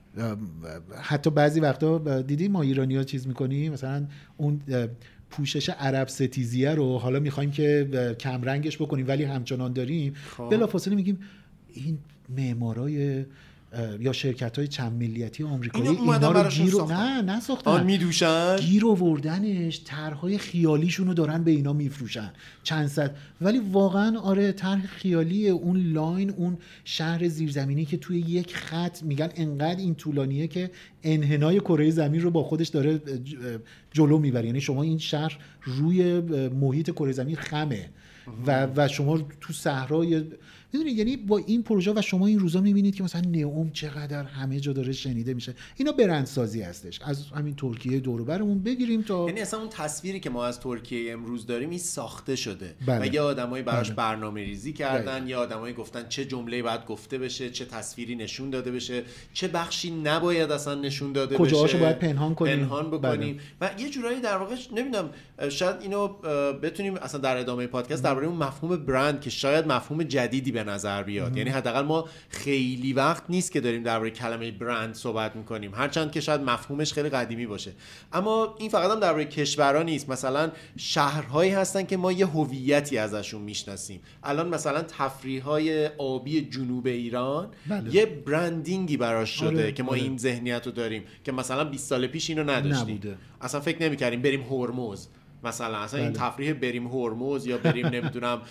حتی بعضی وقتا دیدی ما ایرانی‌ها چیز می‌کنیم، مثلا اون پوشش عرب ستیزیه رو حالا می‌خوایم که کم رنگش بکنیم ولی همچنان داریم، بلافاصله میگیم این معمارای یا شرکت‌های چند ملیتی آمریکایی اینا رو نساختن، میدوشن، گیر آوردنش، طرح‌های خیالیشون رو دارن به اینا میفروشن چند صد. ولی واقعا آره طرح خیالی اون لاین، اون شهر زیرزمینی که توی یک خط میگن انقدر این طولانیه که انحنای کره زمین رو با خودش داره جلو میبره. یعنی شما این شهر روی محیط کره زمین خمه و شما تو صحرای، میدونید؟ یعنی با این پروژه و شما این روزا میبینید که مثلا نئوم چقدر همه جا داره شنیده میشه. اینا برندسازی هستش. از همین ترکیه دور و برمون بگیریم تا یعنی اصلا اون تصویری که ما از ترکیه امروز داریم این ساخته شده. بله. و یه آدمایی براش برنامه‌ریزی کردن، یا آدمایی گفتن چه جمله‌ای باید گفته بشه، چه تصویری نشون داده بشه، چه بخشی نباید اصلا نشون داده بشه، کجاهاشو باید پنهان بکنیم. و یه جورایی در واقع نمیدونم شاید اینو بتونیم اصلا در ادامه پادکست درباره اون مفهوم برند که شاید مفهوم جدیدی به نظر بیاد. یعنی حداقل ما خیلی وقت نیست که داریم درباره کلمه برند صحبت میکنیم، هرچند که شاید مفهومش خیلی قدیمی باشه. اما این فقط هم درباره کشورها نیست. مثلا شهرهایی هستن که ما یه هویتی ازشون میشناسیم. الان مثلا تفریح‌های آبی جنوب ایران یه برندینگی براش شده که ما این ذهنیت رو داریم که مثلا 20 سال پیش اینو نداشتیم. اصلا فکر نمی‌کردیم بریم هرمز مثلا، اصلا این تفریح بریم هرمز یا بریم نمیدونم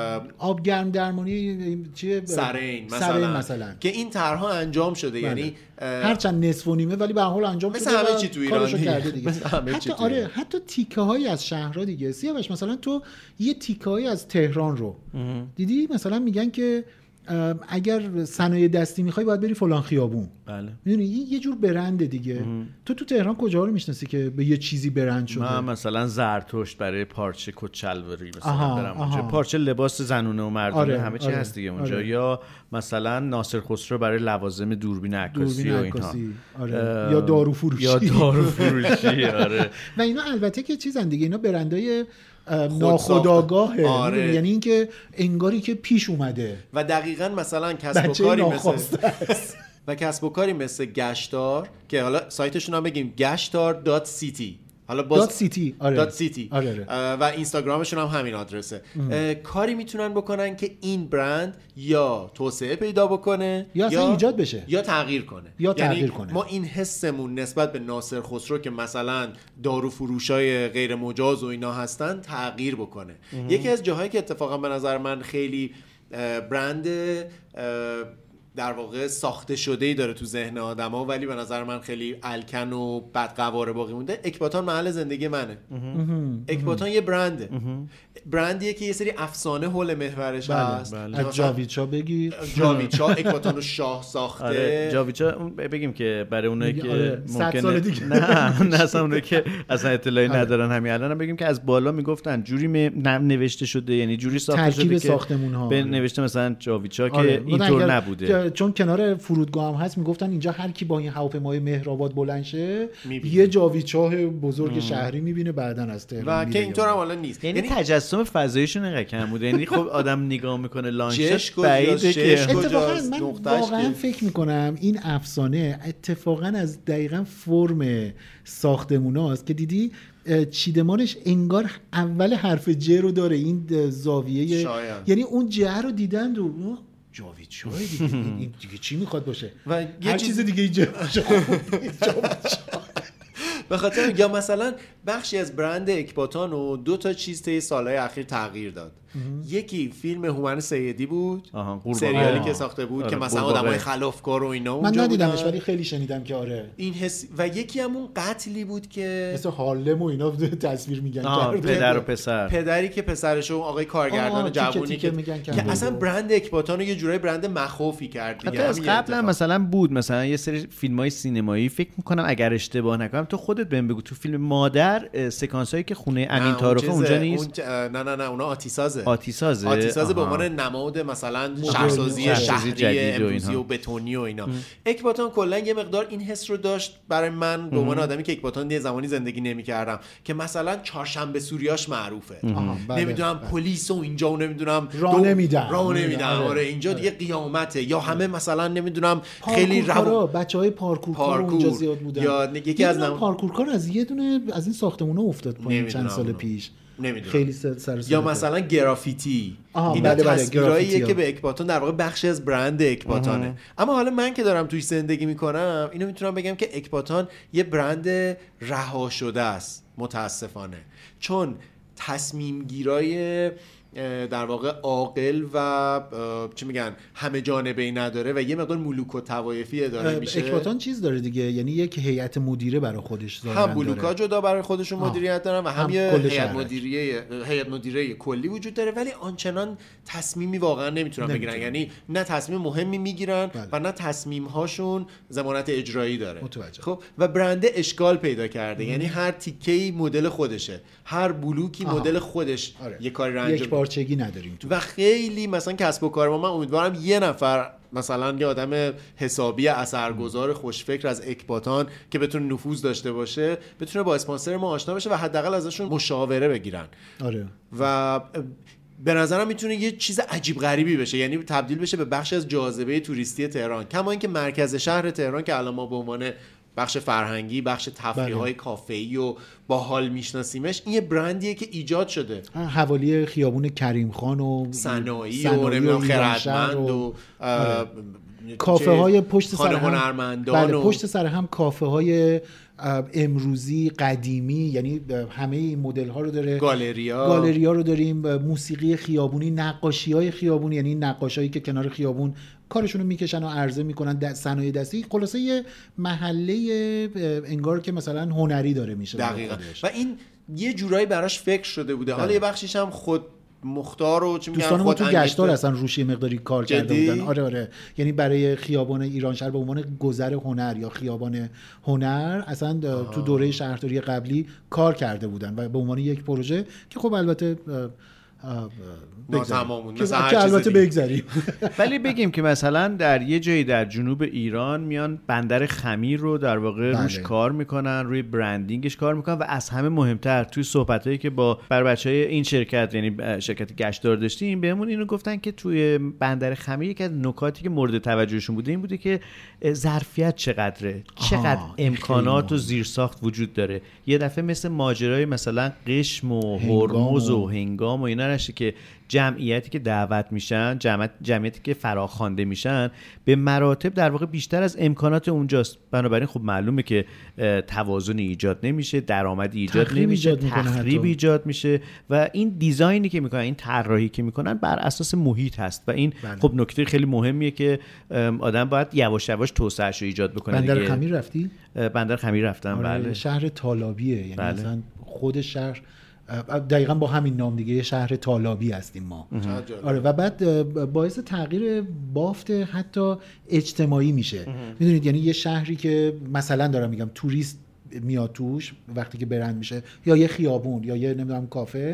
آبگرم درمانی چیه، سرین مثلا که این طرح‌ها انجام شده. یعنی هرچند نصف و نیمه ولی به هر حال انجام شده. مثل همه چی تو ایران دیگه. حتی تیکه‌هایی از شهرها دیگه. سیاوش مثلا تو یه تیکه‌هایی از تهران رو دیدی مثلا میگن که اگر صنایع دستی میخوای باید بری فلان خیابون. بله. میدونی این یه جور برنده دیگه. تو تهران کجا رو میشناسی که به یه چیزی برند شده؟ من مثلا زرتشت برای پارچه کچلواری مثلا برم اونجا، پارچه لباس زنونه و مردونه همه چی هست دیگه اونجا. یا مثلا ناصر خسرو برای لوازم دوربین عکاسی و اینها. یا دارو فروشی. آره. و اینا البته که چیزن دیگه، اینا برندای ناخودآگاهه. یعنی اینکه انگاری که پیش اومده و دقیقاً مثلا کسب و کاری مثل گشتار که حالا سایتشون هم بگیم گشتار.city، حالا باز .city آره. و اینستاگرامشون هم همین آدرسه. کاری میتونن بکنن که این برند یا توسعه پیدا بکنه یا ایجاد بشه یا تغییر کنه. یعنی ما این حسمون نسبت به ناصر خسرو که مثلا دارو فروشای غیر مجاز و اینا هستن تغییر بکنه. یکی از جاهایی که اتفاقا به نظر من خیلی برند در واقع ساخته شده‌ای داره تو ذهن آدما، ولی به نظر من خیلی الکن و بدقواره باقی مونده. اکباتان محل زندگی منه. اکباتان یه برنده، برندیه که یه سری افسانه حول محورش هست. از جاویدچا بگیر، جاویدچا اکباتان رو شاه ساخته. آره جاویدچا بگیم که برای اونایی که ممکنه 100 سال دیگه نه اصلا اونایی که اصلا اطلاعی ندارن همین الان بگیم که از بالا میگفتن جوری نوشته شده، یعنی جوری ساخته شده که ساختمون‌ها به نوشته مثلا جاویدچا که اینطور نبوده، چون کنار فرودگاه هم هست میگفتن اینجا هر کی با این هواپیمای مهرآباد بلند شه یه جاویدچاه بزرگ شهری میبینه بعدن از تهران و که اینطور هم حالا نیست. یعنی تجسم فضاییشون انقدر کم بوده، یعنی خب آدم نگاه میکنه لانچت بعیده که اتفاقا من واقعا فکر میکنم این افسانه اتفاقا از دقیقاً فرم ساختموناست که دیدی چیدمانش انگار اول حرف ج رو داره، این زاویه یعنی اون ج رو دیدن و جاویدچا دیگه این دیگه چی میخواد باشه و هر چیز دیگه اینجا باشه. به خاطر یا مثلا بخشی از برند اکباتان و 2 تا چیز طی سالهای اخیر تغییر داد. یکی فیلم هومن سیدی بود، سریالی که ساخته بود که مثلا آدمای خلافکار و اینا اونجا من ندیدمش ولی خیلی شنیدم که آره این حس. و یکی هم اون قتلی بود که مثل هارلم و اینا تصویر میگن پدر و پسر، پدری که پسرش و آقای کارگردان جوونی که اصلا برند اکباتان رو یه جورایی برند مخوفی کرد دیگه. از قبلا مثلا بود مثلا یه سری فیلم‌های سینمایی فکر می‌کنم اگر اشتباه نکنم تو خودت بهم بگو تو فیلم مادر سکانس‌هایی که خونه امین طارق اونجا نیست. نه اونا آتیسازه به عنوان نماد مثلا شهرسازی شهری امروزی و بتونی و اینا. اکباتان کلا یه مقدار این حس رو داشت برای من به عنوان آدمی که اکباتان یه زمانی زندگی نمی‌کردم که مثلا چهارشنبه سوریاش معروفه، نمیدونم پلیس و اینجا و نمیدونم راه نمیدن آره اینجا دیگه قیامته، یا همه مثلا نمیدونم خیلی بچهای پارکورکار اونجا زیاد بودن، یا یکی از پارکورکار از یه دونه از این ساختمونا افتاد پایین چند سال پیش خیلی یا مثلا گرافیتی، اینا تصویراییه که به اکباتان در واقع بخشی از برند اکباتانه. اما حالا من که دارم توی زندگی میکنم اینو میتونم بگم که اکباتان یه برند رها شده است متاسفانه، چون تصمیم گیرای در واقع عاقل و چی میگن همه جانبه‌ای نداره و یه مقدار ملوک و طوایفی اداره میشه. اکباتان چیز داره دیگه، یعنی یک هیئت مدیره برای خودش داره، هم بلوکا جدا برای خودشون مدیریت دارن و هم یه هیئت مدیره کلی وجود داره، ولی آنچنان تصمیمی واقعا نمیتونن بگیرن، یعنی نه تصمیم مهمی میگیرن و نه تصمیم هاشون ضمانت اجرایی داره. خب و برنده اشکال پیدا کرده، یعنی هر تیکه‌ای مدل خودشه، هر بلوکی مدل خودش یه کاری رو انجام پارچگی نداریم تو. و خیلی مثلا کسب و کار ما، من امیدوارم یه نفر مثلا یه آدم حسابی اثرگذار خوشفکر از اکباتان که بتونه نفوذ داشته باشه بتونه با اسپانسر ما آشنا بشه و حداقل ازشون مشاوره بگیرن. آره. و به نظرم میتونه یه چیز عجیب غریبی بشه، یعنی تبدیل بشه به بخش از جاذبه توریستی تهران، کما اینکه مرکز شهر تهران که الان ما به عنوان بخش فرهنگی، بخش تفریح‌های کافه‌ای و باحال میشناسیمش، این یه برندیه که ایجاد شده حوالی خیابون کریم خان و صنایع و نمیدونم خردمند و کافه های پشت سر هم هنرمندان پشت سر هم کافه های امروزی قدیمی، یعنی همه این مدل ها رو داره، گالریا رو داریم، موسیقی خیابونی، نقاشی های خیابونی، یعنی نقاشایی که کنار خیابون کارشون رو میکشن و عرضه میکنن، صنایع دستی، خلاصه یه محله انگار که مثلا هنری داره میشه دقیقاً. و این یه جورایی براش فکر شده بوده. حالا یه بخشیش هم خود مختار و چی میگن دوستان ما تو گشتار اصلا روش یه مقداری کار کرده بودن. آره یعنی برای خیابان ایرانشهر به عنوان گذر هنر یا خیابان هنر اصلا تو دوره شهرداری قبلی کار کرده بودن و به عنوان یک پروژه که خب البته تمامون که البته بگذاریم ولی بگیم که مثلا در یه جایی در جنوب ایران میان بندر خمیر رو در واقع روش کار میکنن، روی برندینگش کار میکنن و از همه مهمتر توی صحبتایی که با بچهای این شرکت یعنی شرکت گشتار داشتیم بهمون اینو گفتن که توی بندر خمیر یکی از نکاتی که مورد توجهشون بوده این بوده که ظرفیت چقدره، چقدر امکانات و زیرساخت وجود داره. یه دفعه مثل ماجرای مثلا قشم و هرمز و هنگام و اینا نشه که جمعیتی که دعوت میشن، جمعیتی که فراخوانده میشن به مراتب در واقع بیشتر از امکانات اونجاست. بنابراین خب معلومه که توازن ایجاد نمیشه، درآمدی ایجاد نمیشه، تخریب ایجاد میشه و این دیزاینی که میکنن، این طراحی که میکنن بر اساس محیط هست و این خب نکته خیلی مهمیه که آدم باید یواش یواش توسعه‌اش رو ایجاد بکنه. بندر خمیر رفتی؟ بندر خمیر رفتم. بله. شهر تالابیه، یعنی بله. مثلا خود شهر دقیقاً با همین نام دیگه، شهر تالابی هستیم ما. آره و بعد باعث تغییر بافت حتی اجتماعی میشه. میدونید یعنی یه شهری که مثلا دارم میگم توریست میاد توش وقتی که برند میشه، یا یه خیابون یا یه نمیدونم کافه،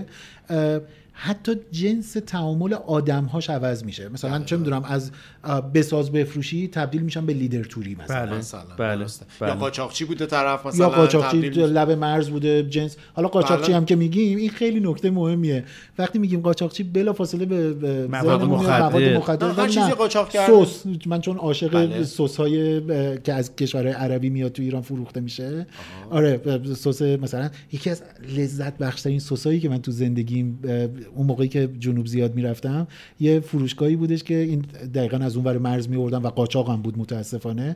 حتی جنس تعامل آدم‌هاش عوض میشه. مثلا چه میدونم از بساز بفروشی تبدیل میشن به لیدر توری مثلا. بله. یا قاچاقچی بوده طرف مثلا، یا قاچاقچی لب مرز بوده جنس. حالا قاچاقچی هم که میگیم این خیلی نکته مهمیه. وقتی میگیم قاچاقچی بلافاصله به مواد مخدر هر چیزی قاچاق کرده. سس، من چون عاشق سس‌های که از کشورهای عربی میاد تو ایران فروخته میشه. آره سس مثلا یکی از لذت بخش‌ترین سسایی که من تو زندگیم اون موقعی که جنوب زیاد میرفتم یه فروشگاهی بودش که این دقیقاً از اون ور مرز میوردن و قاچاق هم بود متاسفانه.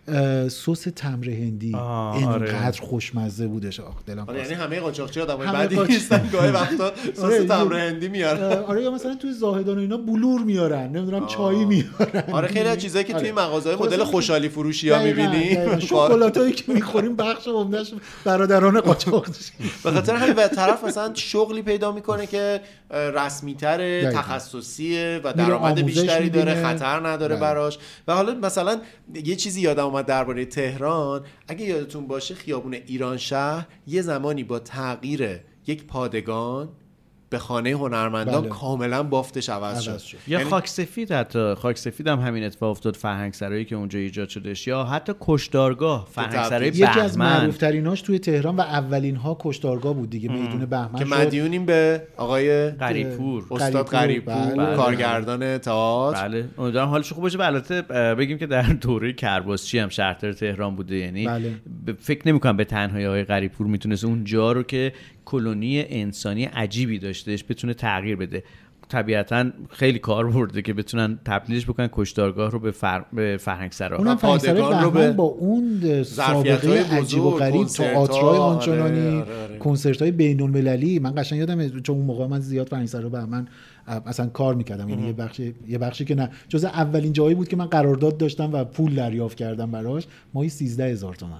سس تمر هندی اینقدر خوشمزه بودش. دلم یعنی همه قاچاقچی آدمای بدی نیستن، گاهی وقتا سس تمر هندی میارن. آره یا مثلا توی زاهدان و اینا بلور میارن، نمیدونم چای میارن. آره خیلی از چیزایی که توی مغازه‌های مدل خوشحالی فروشی‌ها می‌بینی، شکلاتایی که می‌خوریم بخش عمده‌اش برادران قاچاقچی. به خاطر همین به طرف مثلا شغلی پیدا میکنه که رسمی‌تر، تخصصیه و درآمد بیشتری داره، خطر نداره براش. و حالا مثلا یه چیزی یادم اومد درباره تهران، اگه یادتون باشه خیابون ایران شهر یه زمانی با تغییر یک پادگان به خانه هنرمندان کاملا بافتش عوض شد. یا خاک سفید، حتی خاک سفید هم همین اتفاق افتاد، فرهنگسرایی که اونجا ایجاد شدش، یا حتی کشتارگاه فرهنگسرای بهمن. یکی از معروف تریناش توی تهران و اولین ها کشتارگاه بود دیگه، میدون بهمن که مدیونیم به آقای غریب‌پور، استاد غریب‌پور، کارگردان تئاتر. بله امیدوارم حالش خوب باشه. البته بگیم که در دوره کرباسچی هم شهردار تهران بوده، یعنی فکر نمی‌کنم به تنهایی آقای غریب‌پور میتونست اون جا رو که کلونی انسانی عجیبی داشتهش بتونه تغییر بده. طبیعتاً خیلی کار برده که بتونن تبدیلش بکنن کشتارگاه رو به فرهنگسرا. اونم پادگان رو با اون سابقه عجیب و غریب، تئاترای آنچنانی، کنسرت‌های بین‌المللی. من قشنگ یادمه چون اون موقع من زیاد فرهنگسرا بهمن اصلا کار میکردم، یعنی یه بخشی که نه جز اولین جایی بود که من قرارداد داشتم و پول دریافت کردم براش، ماهی 13000 تومان.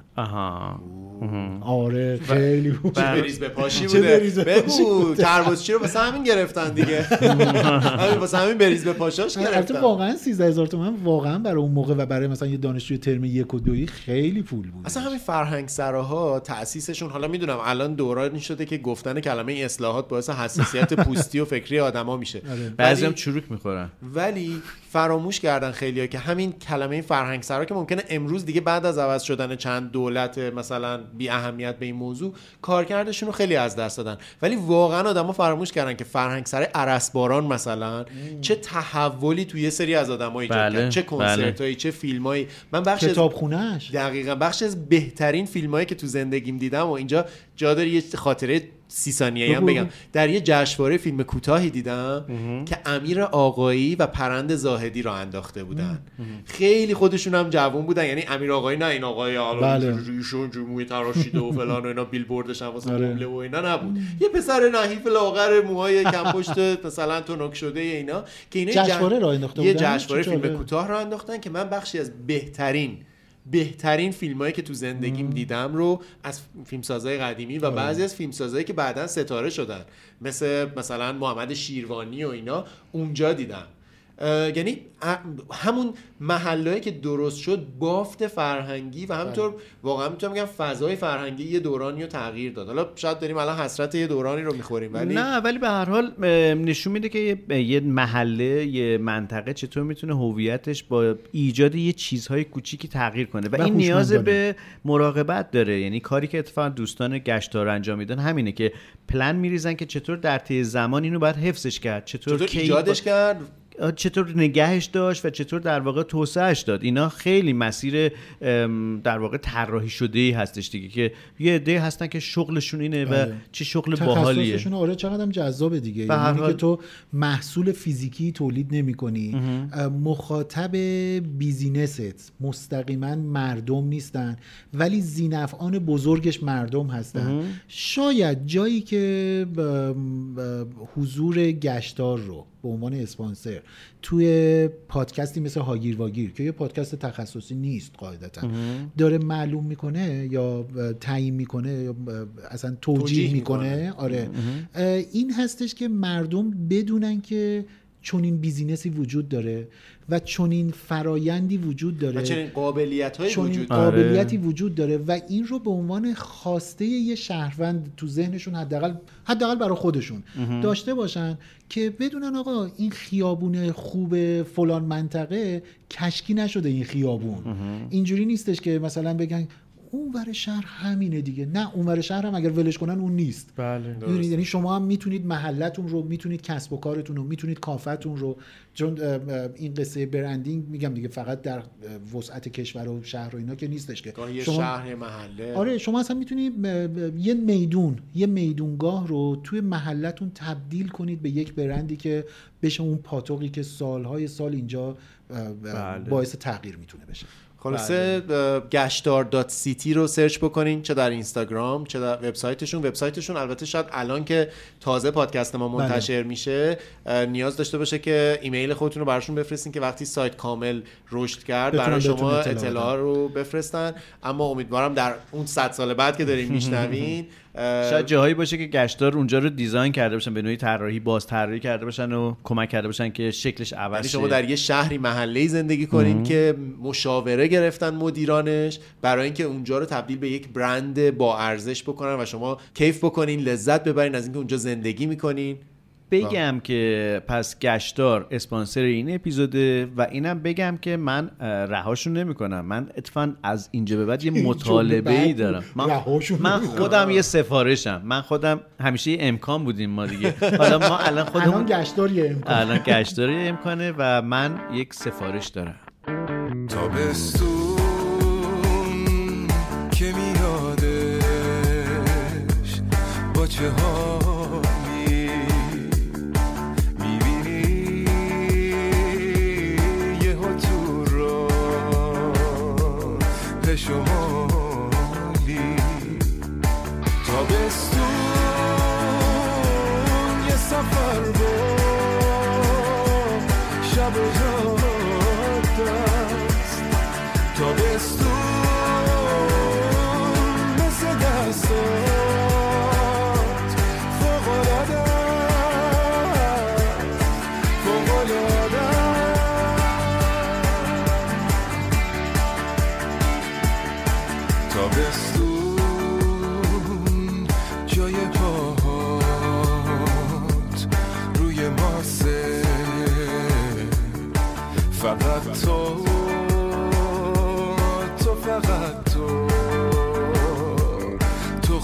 آره خیلی بود. بریز به پاشی بوده. بگو کرباسچی رو واسه همین گرفتن دیگه. همین واسه همین بریز به پاشاش گرفتن. البته واقعا 13000 تومان واقعا برای اون موقع و برای مثلا یه دانشجوی ترم 1 و 2 خیلی پول بود. اصلا همین فرهنگسراها تأسیسشون، حالا میدونم الان دورانی شده که گفتن کلمه اصلاحات باعث حساسیت پوستی و فکری آدما میشه، بعضی هم چروک میخورن، ولی فراموش کردن خیلیا که همین کلمه فرهنگسرا که ممکنه امروز دیگه بعد از عوض شدن چند دولت مثلا بی اهمیت به این موضوع کارکردشون رو خیلی از دست دادن، ولی واقعا آدما فراموش کردن که فرهنگسرای ارسباران مثلا چه تحولی توی یه سری از آدم‌ها ایجاد کرد، چه کنسرتایی، چه فیلمایی. من بخش کتابخونه‌اش دقیقاً بخش از بهترین فیلمایی که تو زندگیم دیدم و اینجا جا داره یه خاطره 30 ثانیه‌ای هم بگم، در یه جشنواره فیلم کوتاهی دیدم که امیر آقایی و پرند زاهدی رو انداخته بودن. خیلی خودشون هم جوان بودن، یعنی امیر آقایی نه این آقای ریشون جموی تراشیده و فلان و اینا، بیلبوردش هم واسه جمله و اینا نبود، یه پسر نحیف لاغر موهای کم پشت مثلا تونک شده اینا که اینا جشنواره رو انداخته بودن. یه جشنواره فیلم کوتاه رو انداختن که من بخشی از بهترین فیلمایی که تو زندگیم دیدم رو از فیلمسازای قدیمی و بعضی از فیلمسازایی که بعداً ستاره شدن مثلا محمد شیروانی و اینا اونجا دیدم. یعنی همون محلهایی که درست شد بافت فرهنگی و همینطور واقعا میتونم بگم فضای فرهنگی یه دورانی رو تغییر داد. حالا شاید داریم الان حسرت یه دورانی رو میخوریم، ولی به هر حال نشون میده که یه محله، یه منطقه چطور میتونه هویتش با ایجاد یه چیزهای کوچیکی تغییر کنه و این نیاز به مراقبت داره. یعنی کاری که اتفاقا دوستان گشتار انجام میدن همینه که پلن میریزن که چطور در طی زمان اینو باید حفظش کرد، چطور ایجادش کرد، چطور نگهش داشت و چطور در واقع توسعهش داد. اینا خیلی مسیر در واقع طراحی شده‌ای هستش دیگه، که یه عده هستن که شغلشون اینه و چه شغل باحالیه. تخصصشون آره چقدرم جذابه دیگه. یعنی که تو محصول فیزیکی تولید نمی‌کنی، مخاطب بیزینست مستقیما مردم نیستن ولی ذی‌نفعان بزرگش مردم هستن. شاید جایی که حضور گشتار رو به عنوان اسپانسر توی پادکستی مثل هاگیر واگیر که یه پادکست تخصصی نیست قاعدتا داره معلوم میکنه یا تعیین میکنه یا اصلا توجیه میکنه، آره این هستش که مردم بدونن که چنین بیزینسی وجود داره و چنین فرایندی وجود داره و چنین قابلیت‌هایی وجود داره، قابلیتی وجود داره و این رو به عنوان خواسته یه شهروند تو ذهنشون حداقل برای خودشون داشته باشن که بدونن آقا این خیابون خوب فلان منطقه کشکی نشده، این خیابون اینجوری نیستش که مثلا بگن اون ور شهر همینه دیگه، نه اون ور شهر هم اگر ولش کنن اون نیست. بله. یعنی شما هم میتونید محلتون رو، میتونید کسب و کارتون رو، میتونید کافتون رو، چون این قصه برندینگ میگم دیگه فقط در وسعت کشور و شهر و اینا که نیستش که شما شهر محله، آره شما اصلا میتونید یه میدونگاه رو توی محلتون تبدیل کنید به یک برندی که بشه اون پاتوقی که سالهای سال اینجا باعث تغییر میتونه بشه. خلاصه گشتار.city رو سرچ بکنین، چه در اینستاگرام چه در وبسایتشون البته شاید الان که تازه پادکست ما منتشر میشه نیاز داشته باشه که ایمیل خودتون رو براشون بفرستین که وقتی سایت کامل رشد کرد برای شما اطلاع رو بفرستن. اما امیدوارم در اون 100 سال بعد که دارین میشنوین شاید جاهایی باشه که گشتار اونجا رو دیزاین کرده باشن، به نوعی طراحی باز طراحی کرده باشن و کمک کرده باشن که شکلش عوض شه. شما در یه شهری محله‌ای زندگی کنین که مشاوره گرفتن مدیرانش برای اینکه اونجا رو تبدیل به یک برند با ارزش بکنن و شما کیف بکنین، لذت ببرین از اینکه اونجا زندگی میکنین. بگم که پس گشتار اسپانسر این اپیزوده و اینم بگم که من رهاشون نمی‌کنم. من اتفاقا از اینجا به بعد یه مطالبه‌ای دارم. من خودم یه سفارشم. من خودم همیشه یه امکان بودیم ما دیگه. حالا ما الان خودمون الان گشتار یه امکانه و من یک سفارش دارم. تابستون که میادش با چه شمالی تابستون یه سفر با شب و جاده است. تابستون مثل دستات فوق‌العاده تابستون جای پاهات روی ماسه، فقط تو فقط تو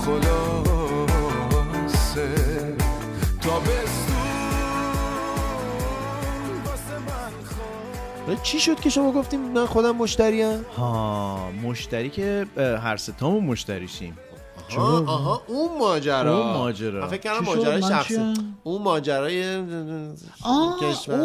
خلاصه. تابستون واسه من چی شد که شما گفتیم من خودم مشتریم؟ مشتری که هر ستامون مشتریشیم. آها اون ماجرا فکر کردم ماجرای شخصی. اون ماجرای کشور.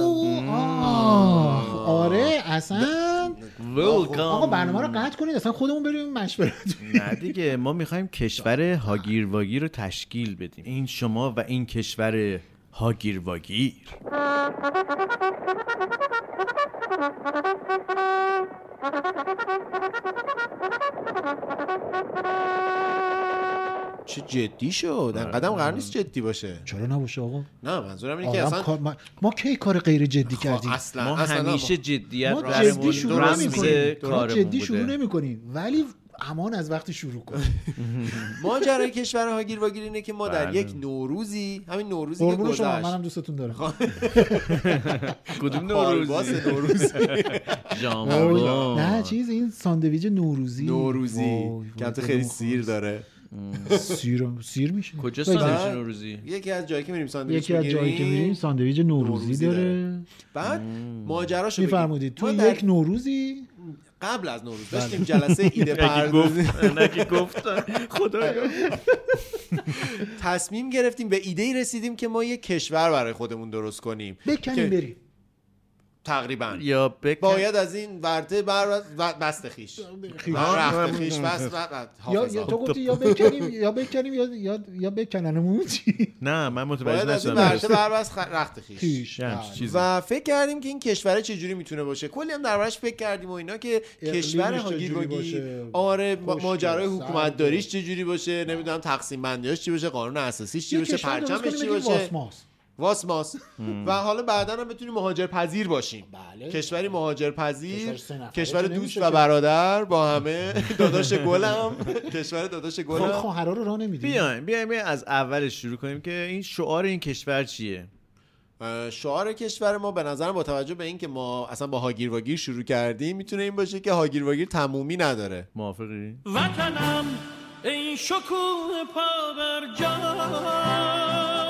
آره اصلا آقا برنامه رو قطع کنید اصلا خودمون بریم مشورت. نه دیگه ما میخوایم کشور هاگیر واگیر رو تشکیل بدیم. این شما و این کشور هاگیر واگیر. چه جدی شد؟ انقدرم قرار نیست جدی باشه. چرا نباشه آقا؟ نه منظورم اینه که اصلا ما کی کار غیر جدی کردیم؟ ما همیشه جدیت ما جدی شروع نمی‌کنیم. نمی‌کنیم ولی همان از وقتی شروع کنیم. ماجرای کشور هاگیر واگیر اینه که ما در یک نوروزی، همین نوروزی که گذشت، منم دوستتون دارم. کدوم نوروزی؟ نه چیز این ساندویچ نوروزی که خیلی سیر داره. سیر میشه. کجا ساندویچ نوروزی؟ یکی از جایی که میریم ساندویچ نوروزی داره. بعد ماجراشو میفرمودید تو یک نوروزی قبل از نوروز داشتیم جلسه ایده پردازی. نگی گفتن خدایا. تصمیم گرفتیم به ایده‌ای رسیدیم که ما یک کشور برای خودمون درست کنیم. بکنیم بریم. تقریبا یا باید از این ورته بست خیش رخت خیش بست یا تو گفتی یا بکنیم یا بکننمون چی؟ نه من متوجه نشدم. باید از این ورته بست رخت خیش چیزی. و فکر کردیم که این کشور چجوری میتونه باشه. کلی هم دربارش فکر کردیم و اینا که کشور هاگیرواگی آره ماجرای حکومت داریش چجوری باشه، نمیدونم تقسیم بندیاش چی باشه، قانون اساسیش چی باشه، پرچمش چی باشه، واسماس و حالا بعدا هم بتونیم مهاجرپذیر باشیم. بله. کشوری مهاجرپذیر، کشور دوست و برادر با همه، داداش گلم، کشور داداش گلم. خواهرا رو راه نمیدیم. بیایم از اولش شروع کنیم که این شعار این کشور چیه؟ شعار کشور ما به نظرم با توجه به این که ما اصلا با هاگیرواگیر شروع کردیم میتونه این باشه که هاگیرواگیر تمومی نداره. موافقی؟ وطنم این شکوه پا بر جا.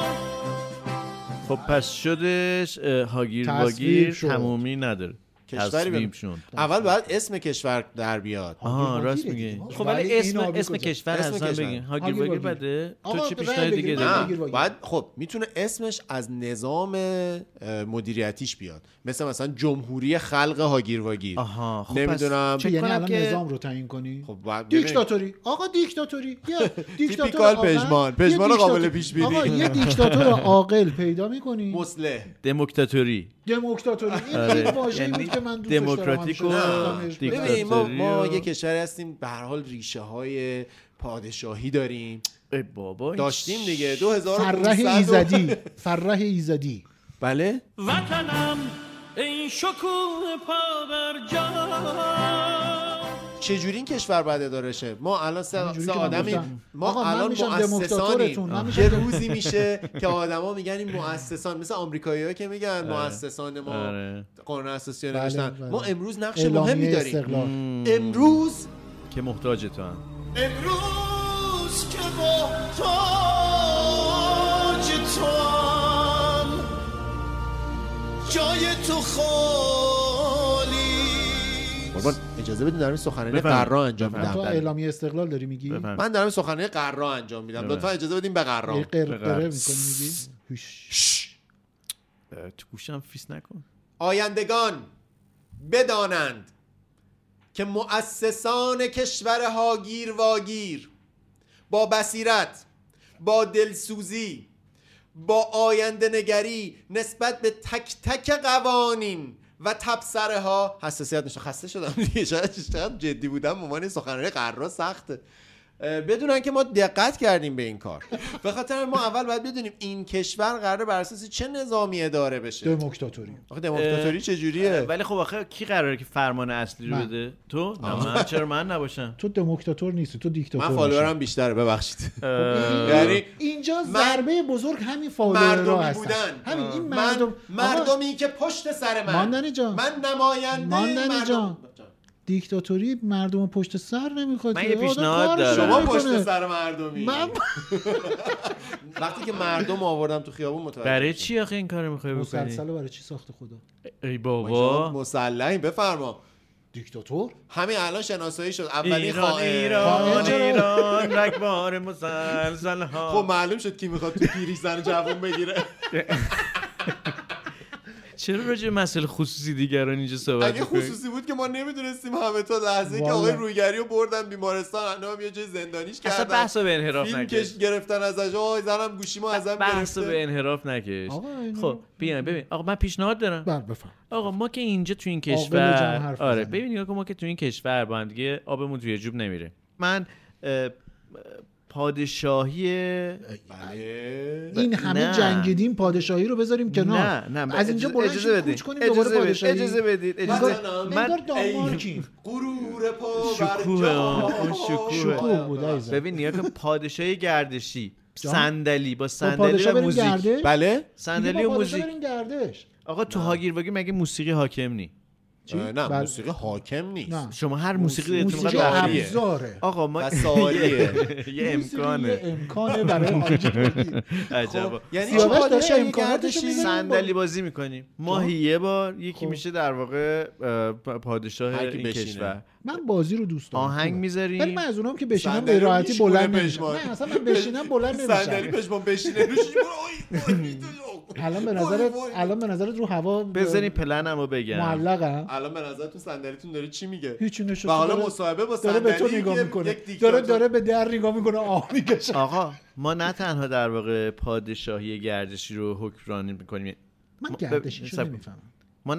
خب پس شدش هاگیرواگیر تمومی نداره. کشوری اول باید اسم کشور در بیاد. آها راست میگی. خب ولی اسم کشور اصلا بگین. هاگیرواگیر بده. تو چی پیشنهاد دیگه داری؟ بعد خب میتونه اسمش از نظام مدیریتیش بیاد. مثلا جمهوری خلق هاگیرواگیر. آها خب نمیدونم یعنی الان نظام رو تعیین کنی. خب دیکتاتوری. آقا دیکتاتوری. دیکتاتور پژمان قابل پیش بینی. آقا یه دیکتاتور عاقل پیدا می‌کنی. مصلح. دموکراتوری. این واژه‌ای بود که من دوستش دارم. دموکراتیک و دیکتاتوری. ما یه کشوری هستیم به هر حال ریشه‌های پادشاهی داریم. ای بابا داشتیم دیگه 2500 فرح ایزدی. بله. وطنم این شکوه پا بر جا. چجوری این کشور باید اداره شه؟ ما الان سه آدمیم، ما الان مؤسسانیم. یه روزی میشه که آدما میگن این مؤسسان، مثل آمریکایی‌ها که میگن مؤسسان ما قانون اساسی نوشتن. ما امروز نقش مهمی داریم. امروز که محتاج تو هم. امروز که محتاج تو هم، جای تو خالی. قربان اجازه بدید دارم سخنرانی قرا انجام میدم. تو اعلامیه استقلال داری میگی؟ من دارم سخنرانی قرا انجام میدم. لطفا اجازه بدین به قرا. قرقره میکنی میگی؟ تو گوشم فیس نکن. آیندگان بدانند که مؤسسان کشور هاگیرواگیر با بصیرت، با دلسوزی، با آینده نگری نسبت به تک تک قوانین و تبصره ها حساسیت نشه. خسته شدم دیگه، شاید جدی بودم عنوان سخنرانی قرار سخته. بدونن که ما دقت کردیم به این کار. به خاطر ما اول باید بدونیم این کشور قراره بر اساس چه نظامی اداره بشه. دموکراتوری. آخه دموکراتوری چه جوریه؟ ولی خب آخه کی قراره که فرمان اصلی رو بده؟ تو؟ نه من چرا من نباشم؟ تو دموکراتور نیستی، تو دیکتاتور. من فالوورم بیشتره ببخشید. یعنی اینجا ضربه بزرگ همین فالوورها هستن. همین این مردمی که پشت سر من نماینده مردم. دیکتاتوری مردم پشت سر نمیخواد. من یه پیشنهاد دارم. شما پشت سر مردمی. وقتی که مردم آوردم تو خیابون متوجه. برای چی آخه این کارو میخوای بکنی؟ مسلسل برای چی ساخته خدا؟ ای بابا مسلحیم بفرما. دیکتاتور همین الان شناسایی شد. اولین ایران رگبار مسلسل ها. خب معلوم شد کی میخواد تو پیری زن جوون بگیره. چرا راجع به مسئله خصوصی دیگران اینجا صحبت اگه خصوصی بود که ما نمیدونستیم همه تا لحظه که آقای رویگری رو بردن بیمارستان، الان یه جای زندانیش کردن. اصلا بحثو به انحراف نکش. فیلم گرفتن ازش. آقا زنم گوشیمو ازم گرفته. بحثو به انحراف نکش. خب ببین آقا من پیشنهاد دارم. بفهم. آقا ما که اینجا تو این کشور ببینید آقا ما که تو این کشور با هم دیگه آبمون توی جوب نمیره. من پادشاهی این همه جنگیدیم پادشاهی رو بذاریم کنار. نه از اینجا بلند کوچ کنیم دوباره پادشاهی. اجازه بدید. من دانمارکیم. غرور پا شکوه بود. ببین نیا که پادشاهی گردشی صندلی با صندلی و موزیک. بله صندلی و موزیک. آقا تو هاگیرواگیر مگه موسیقی حاکم نی؟ نه موسیقی حاکم نیست. نه. شما هر موسیقی موسیقی ابزاره. آقا ما یه امکانه برای آنجا. عجبا. یعنی سیاوش چه داره امکاناتش رو صندلی بازی میکنیم ماهی یه بار، یکی میشه در واقع پادشاه این کشور. من بازی رو دوست دارم. آهنگ میذاریم ولی من از اونام که بشینم به راحتی بلند نمیشم. نه اصلا من بشینم بلند نمیشم. صندلی پشمان بشینه روش. الان به نظرت رو هوا بزنین پلنمو بگم. معلقم. الان به نظرتون صندلیتون داره چی میگه؟ هیچ نشسته. و حالا مصاحبه با صندلی به تو نگاه میکنه. داره به در نگاه میکنه آه میکشه. آقا ما نه تنها در واقع پادشاهی گردشی رو حکمرانی میکنیم. من گردشی رو نمیفهمم. ما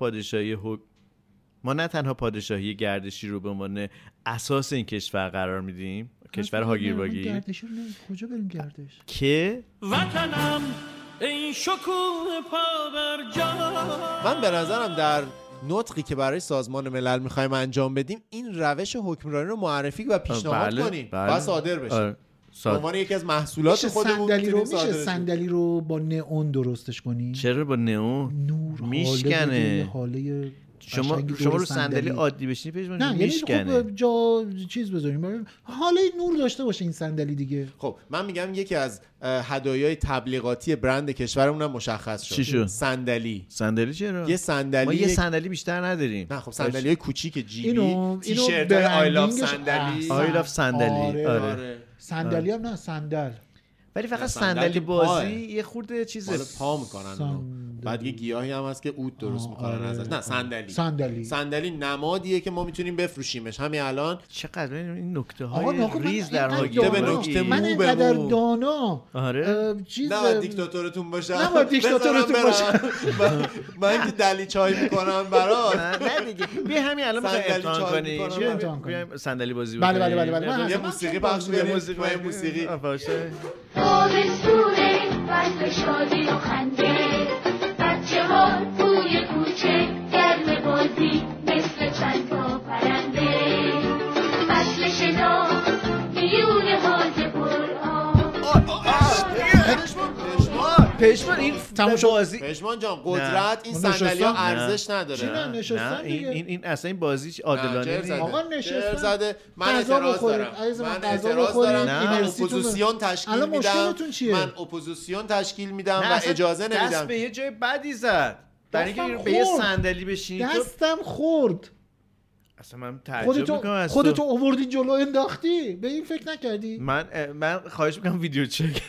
نه تنها پادشاهی گردشی رو به عنوان اساس این کشور قرار میدیم، کشور هاگیر واگیر. گردشی رو کجا بریم گردش؟ که وطنم این شکوه پا بر جا. من به نظرم در نطقی که برای سازمان ملل میخوایم انجام بدیم این روش حکمرانی رو معرفی و پیشنهاد کنیم و صادر بشه. به عنوان یکی از محصولات خودمون میشه صندلی رو با نئون درستش کنی؟ چرا با نئون؟ نور میشکنه. حاله شما رو صندلی عادی بشینی پیش نه میشکنه. یعنی خب جا چیز بذاریم حاله نور داشته باشه این صندلی دیگه. خب من میگم یکی از هدایای تبلیغاتی برند کشورمون هم مشخص شد. چی شد؟ صندلی چرا؟ یه صندلی ما یه صندلی بیشتر نداریم. نه خب صندلی‌های کوچیک جیبی، تیشرت آی لاف صندلی. آی لاف صندلی. آره. صندلی هم نه صندل. ولی فقط صندلی بازی یه خورده چیزه پا میکنن بعد یه گیاهی هم هست که عود درست میکنن ازش. نه صندلی نمادیه که ما میتونیم بفروشیمش همین الان. چقدر این نکته های ریز در هاگیر به نکته من اینقدر دانا. آره چیز نه دیکتاتورتون باشم. من که دلی چای میکنم برات. نه دیگه بیا همین الان میخوای امتحان کنی. صندلی بازی بکنی. بله. یه موسیقی پخش کنیم. موسیقی تابستونه فصل شادی و خنده، بچه ها توی کوچه گرم بازی مثل چند تا پرنده، فصل شنا میون حاج پشمان این بازی پشمان جان قدرت این صندلی ها ارزش نداره. نه این اصلا این بازی عادلانه نیست. آقا نشسته من اعتراض دارم. من اپوزیسیون تشکیل میدم و اجازه نمیدم. دست به یه جای بدی زد برای اینکه به یه صندلی بشینی. دستم خورد. اصلا من تعجب میکنم خودتو آوردی جلو انداختی. به این فکر نکردی؟ من خواهش میکنم ویدیو چک.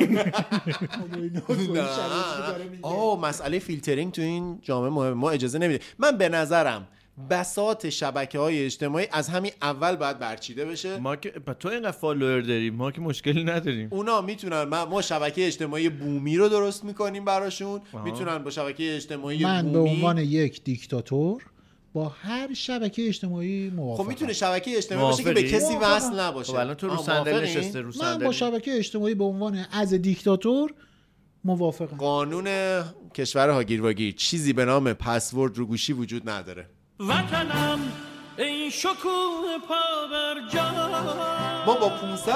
مسئله فیلترینگ تو این جامعه مهمه. ما اجازه نمیدیم. من به نظرم بساط شبکه‌های اجتماعی از همین اول باید برچیده بشه. ما که تو اینقدر فالوور داریم، ما که مشکلی نداریم. اونا میتونن ما شبکه اجتماعی بومی رو درست میکنیم براشون. میتونن با شبکه اجتماعی بومی. من به عنوان یک دیکتاتور با هر شبکه اجتماعی موافقم. خب میتونه شبکه اجتماعی باشه که به کسی وصل نباشه. خب الان تو رو صندلی نشسته رو صندلی. من با شبکه اجتماعی به عنوان از دیکتاتور موافقم. قانون کشور هاگیر واگیر چیزی به نام پسورد رو گوشی وجود نداره. وطنم این شکوه پا بر جا. ما با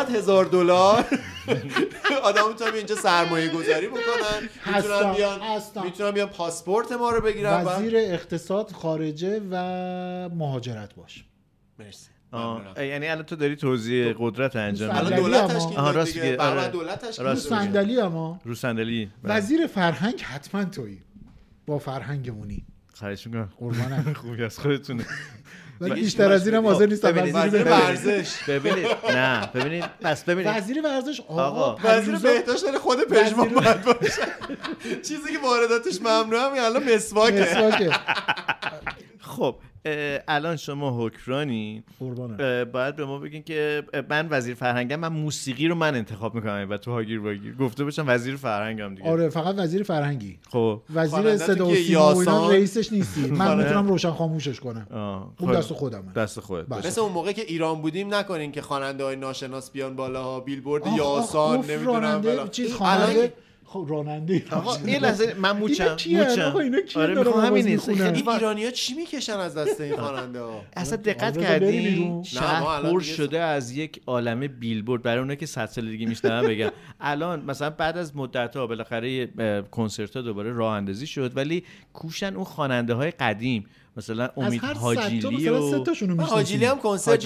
$500,000 آدم میتونن اینجا سرمایه گذاری بکنن. میتونن بیان پاسپورت ما رو بگیرن. وزیر اقتصاد خارجه و مهاجرت باش. مرسی. یعنی الان تو داری توزیع قدرت انجام میدی. الان دولت تشکیل میده. برای دولت تشکیل رو صندلی اما رو صندلی وزیر فرهنگ حتما تویی. با فرهنگمونی. خواهش میکنم. قربانم. خوبی از خودتونه. ولی بیشتر از اینم حاضر نیستم. وزیر ورزش. ببینید وزیر ورزش آقا وزیر بهداشت داره خود پژمان باید باشه. چیزی که وارداتش ممنوعه همین الان مسواکه. خب الان شما حکمرانی باید به ما بگین که من وزیر فرهنگم، من موسیقی رو من انتخاب میکنم و تو هاگیر واگیر گفته باشم وزیر فرهنگم دیگه. آره فقط وزیر فرهنگی. خب وزیر صدا و سیما رئیسش نیستی. من میتونم روشن خاموشش کنم. اون دست خودمه. دست خودت. مثل اون موقع که ایران بودیم نکنین که خواننده های ناشناس بیان بالا، بیلبورد یاسان نمیدونم بالا. چیز خواننده راننده. آقا این لحظه من موچم. آره میخوام همین این ایرانی‌ها چی میکشن از دست این خواننده ها؟ اصلا دقت کردین شهر پر شده از یک عالمه بیلبورد. برای اونایی که 100 سال دیگه میشنون بگم الان مثلا بعد از مدت‌ها بالاخره کنسرت‌ها دوباره راه اندازی شد، ولی کوشن اون خواننده‌های قدیم مثلا امید حاجیلی و حاجیلی هم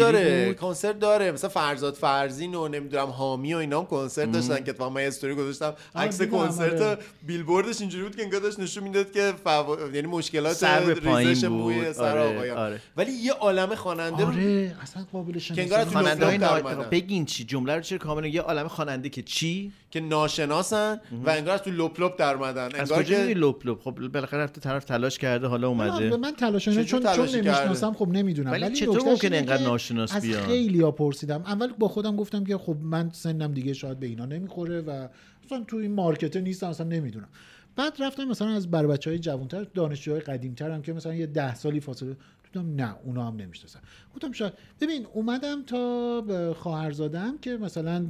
کنسرت داره مثلا فرزاد فرزین و نمیدونم حامی و اینا هم کنسرت داشتن که من استوری گذاشتم عکس کنسرت بیلبوردش اینجوری بود که انگار داشت نشون میداد که یعنی مشکلات ریزش موی سر آقایان. ولی یه عالمه خواننده اصلا قابل شناسی که انگار خواننده بگین چی جمله رو چرا کاملا یه عالمه خواننده که چی که ناشناسن و انگار از تو لپ لپ در اومدن انگار که لپ لپ. خب بالاخره رفته طرف تلاش کرده حالا اومده. من تلاش چون نمیشناسم خب نمیدونم. ولی چطور ممکنه اینقدر ناشناس بیان؟ از خیلیا پرسیدم. اول با خودم گفتم که خب من سنم دیگه شاید به اینا نمیخوره و مثلا تو این مارکت نیستم اصلا نمیدونم. بعد رفتم مثلا از بر بچهای جوان‌تر دانشجوهای قدیم‌تر هم که مثلا یه 10 سالی فاصله دیدم نه اونا هم نمیشناسن. گفتم شاید ببین اومدم تا خواهرزاده‌ام که مثلا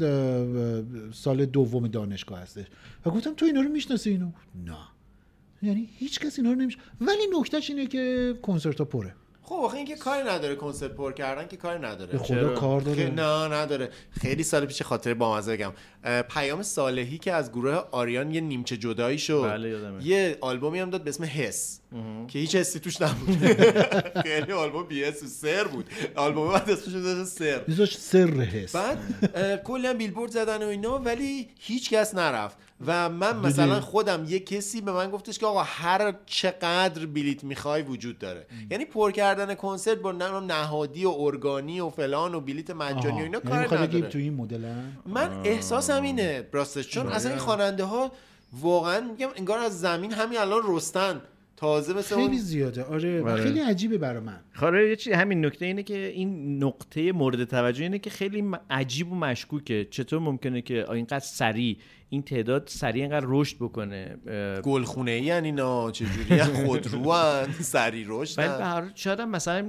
سال دوم دانشگاه هستش و گفتم تو اینا رو میشناسی؟ اینو نه یعنی هیچ کس اینا رو نمیشه. ولی نکتهش اینه که کنسرت‌ها پره. خب آخه این که کاری نداره کنسرت پر کردن که کاری نداره. خدا کار داره. نه نداره. خیلی سال پیش خاطره بامزه بگم پیام صالحی که از گروه آریان یه نیمچه جدایی شد. بله یه آلبومی هم داد به اسم حس که هیچ حسی توش نبود. خیلی آلبوم بی اس و سر بود. آلبوم بعد اسمش گذاشت سر. میذاش سر حس. بعد کلا بیلبورد زدن و اینا ولی هیچ کس نرفت. و من مثلا خودم یه کسی به من گفتش که آقا هر چقدر بلیت میخوای وجود داره. یعنی پر کردن کنسرت با نهادی و ارگانی و فلان و بلیت مجانی و اینا کار نداره. تو این مدل من احساسم اینه راستش چون اصلا این خواننده ها واقعا میگم انگار از زمین همین الان رستن تازه مثل خیلی زیاده. آره خیلی عجیبه برای من. خاره یه چیز همین نکته اینه که این نقطه مورد توجه اینه که خیلی عجیب و مشکوکه. چطور ممکنه که اینقدر سریع این تعداد سریع اینقدر رشد بکنه؟ گلخونه‌ای ان اینا چجوری خودروان سریع رشد. ولی شاید مثلا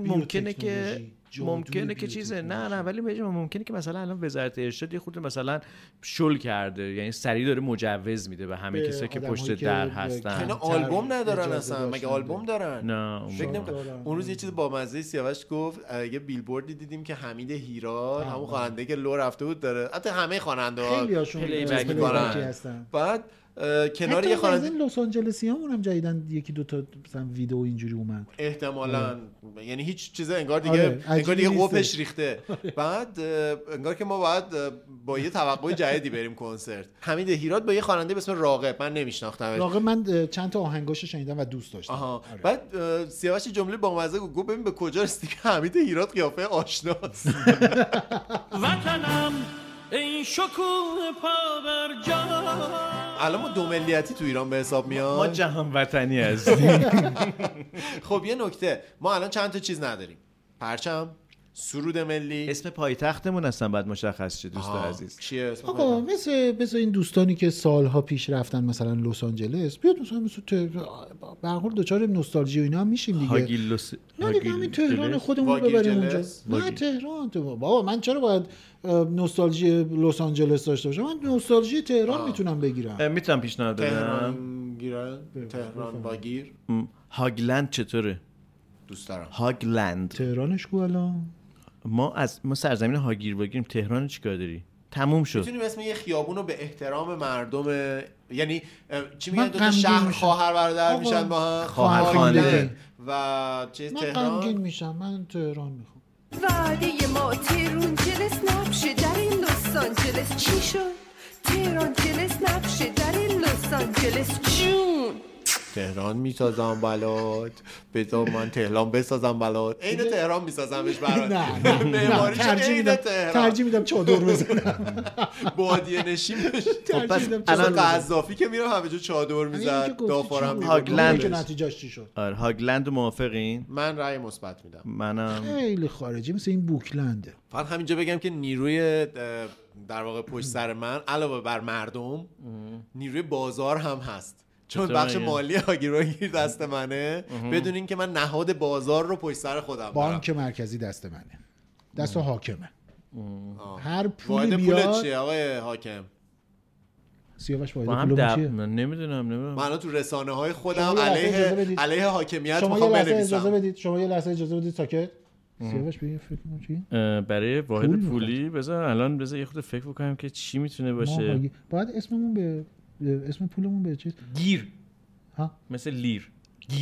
ممکنه که چیزه نه ولی ممکنه که مثلا الان وزارت ارشاد یه خورده مثلا شل کرده یعنی سریع داره مجوز میده به همه کسایی که پشت در هستن. اینا آلبوم ندارن اصلا. مگه آلبوم دارن؟ نه اون روز یه چیز بامزه سیاوش گفت یه بیلبوردی دیدیم که حمید هیراد همون خواننده که لو رفته بود داره. البته همه خواننده‌ها خیلی هاشون هستن. بعد کنار یه خواننده لس آنجلسی هم جدیدن یکی دو تا مثلا ویدیو اینجوری اومد احتمالاً یعنی هیچ چیز انگار دیگه قوپش ریخته. بعد انگار که ما باید با یه توقع جدیدی بریم کنسرت. حمید هیراد با یه خواننده به اسم راغب من نمیشناختمش. راغب من چند تا آهنگاشو شنیدم و دوست داشتم. بعد سیاوش جمله بامزه گفت ببین به کجا رسیدی که حمید هیراد قیافه آشناست. وطنم این شکوه پا بر جا. الان ما دو ملیتی تو ایران به حساب میاد. ما جهان وطنی هستیم. خب یه نکته ما الان چند تا چیز نداریم. پرچم، سرود ملی، اسم پایتختمون اصلا بعد مشخص شه دوست عزیز. چیه اسم آقا مثل این دوستانی که سالها پیش رفتن مثلا لس آنجلس بیاد مثلا به هر حال دوچار نوستالژی و اینا هم میشیم دیگه. نه دیگه همین تهران خودمون رو ببریم اونجا. نه تهران بابا من چرا باید نوستالژی لس آنجلس داشته باشم؟ من نوستالژی تهران میتونم بگیرم. میتونم پیشنهاد بدم. تهران باگیر. هاگلند چطوره؟ دوست دارم. هاگلند. تهرانش کو الان؟ ما سرزمین هاگیر بگیریم. تهران چیکار داری؟ تموم شد. میتونیم اسم یه خیابون رو به احترام مردم یعنی چی میگن دو تا شهر خواهر برادر میشن با هم خواهرخوانده و چیز تهران. من غمگین میشم. من تهران میخوام. وعده ما تهران جلس نبشه در این لس آنجلس. چی شد؟ تهران جلس نبشه در این لس آنجلس جون. تهران میسازم بلاد بذار من تهران بسازم بلاد. عین تهران میسازمش برات. نه ترجیح میدم چادر بزنم. بادیه نشین بشه. الان قذافی که میره همه جا چادر میزد دافارم. هاگلند نتیجهش چی شد؟ آره هاگلند موافقین؟ من رأی مثبت میدم. منم خیلی خارجی مثل این بوکلنده. فقط همینجا بگم که نیروی در واقع پشت سر من علاوه بر مردم نیروی بازار هم هست. چون بخش مالی هاگیروگیر دست منه. بدونین که من نهاد بازار رو پشت سر خودم دارم. بانک مرکزی دست منه. دست حاکمه. هر پولی بیاد. پولت چیه آقای حاکم؟ سیاوش واحد پولمون چیه؟ من نمیدونم. من تو رسانه های خودم علیه حاکمیت میخوام بنویسم. شما یه لحظه اجازه بدید ساکت. سیاوش بگید فکر کنم چی؟ برای واحد پولی بذار یه خورده فکر بکنم که چی میتونه باشه. باید اسممون به اسم پولمون به چیز گیر. ها؟ مثل لیر. گیر.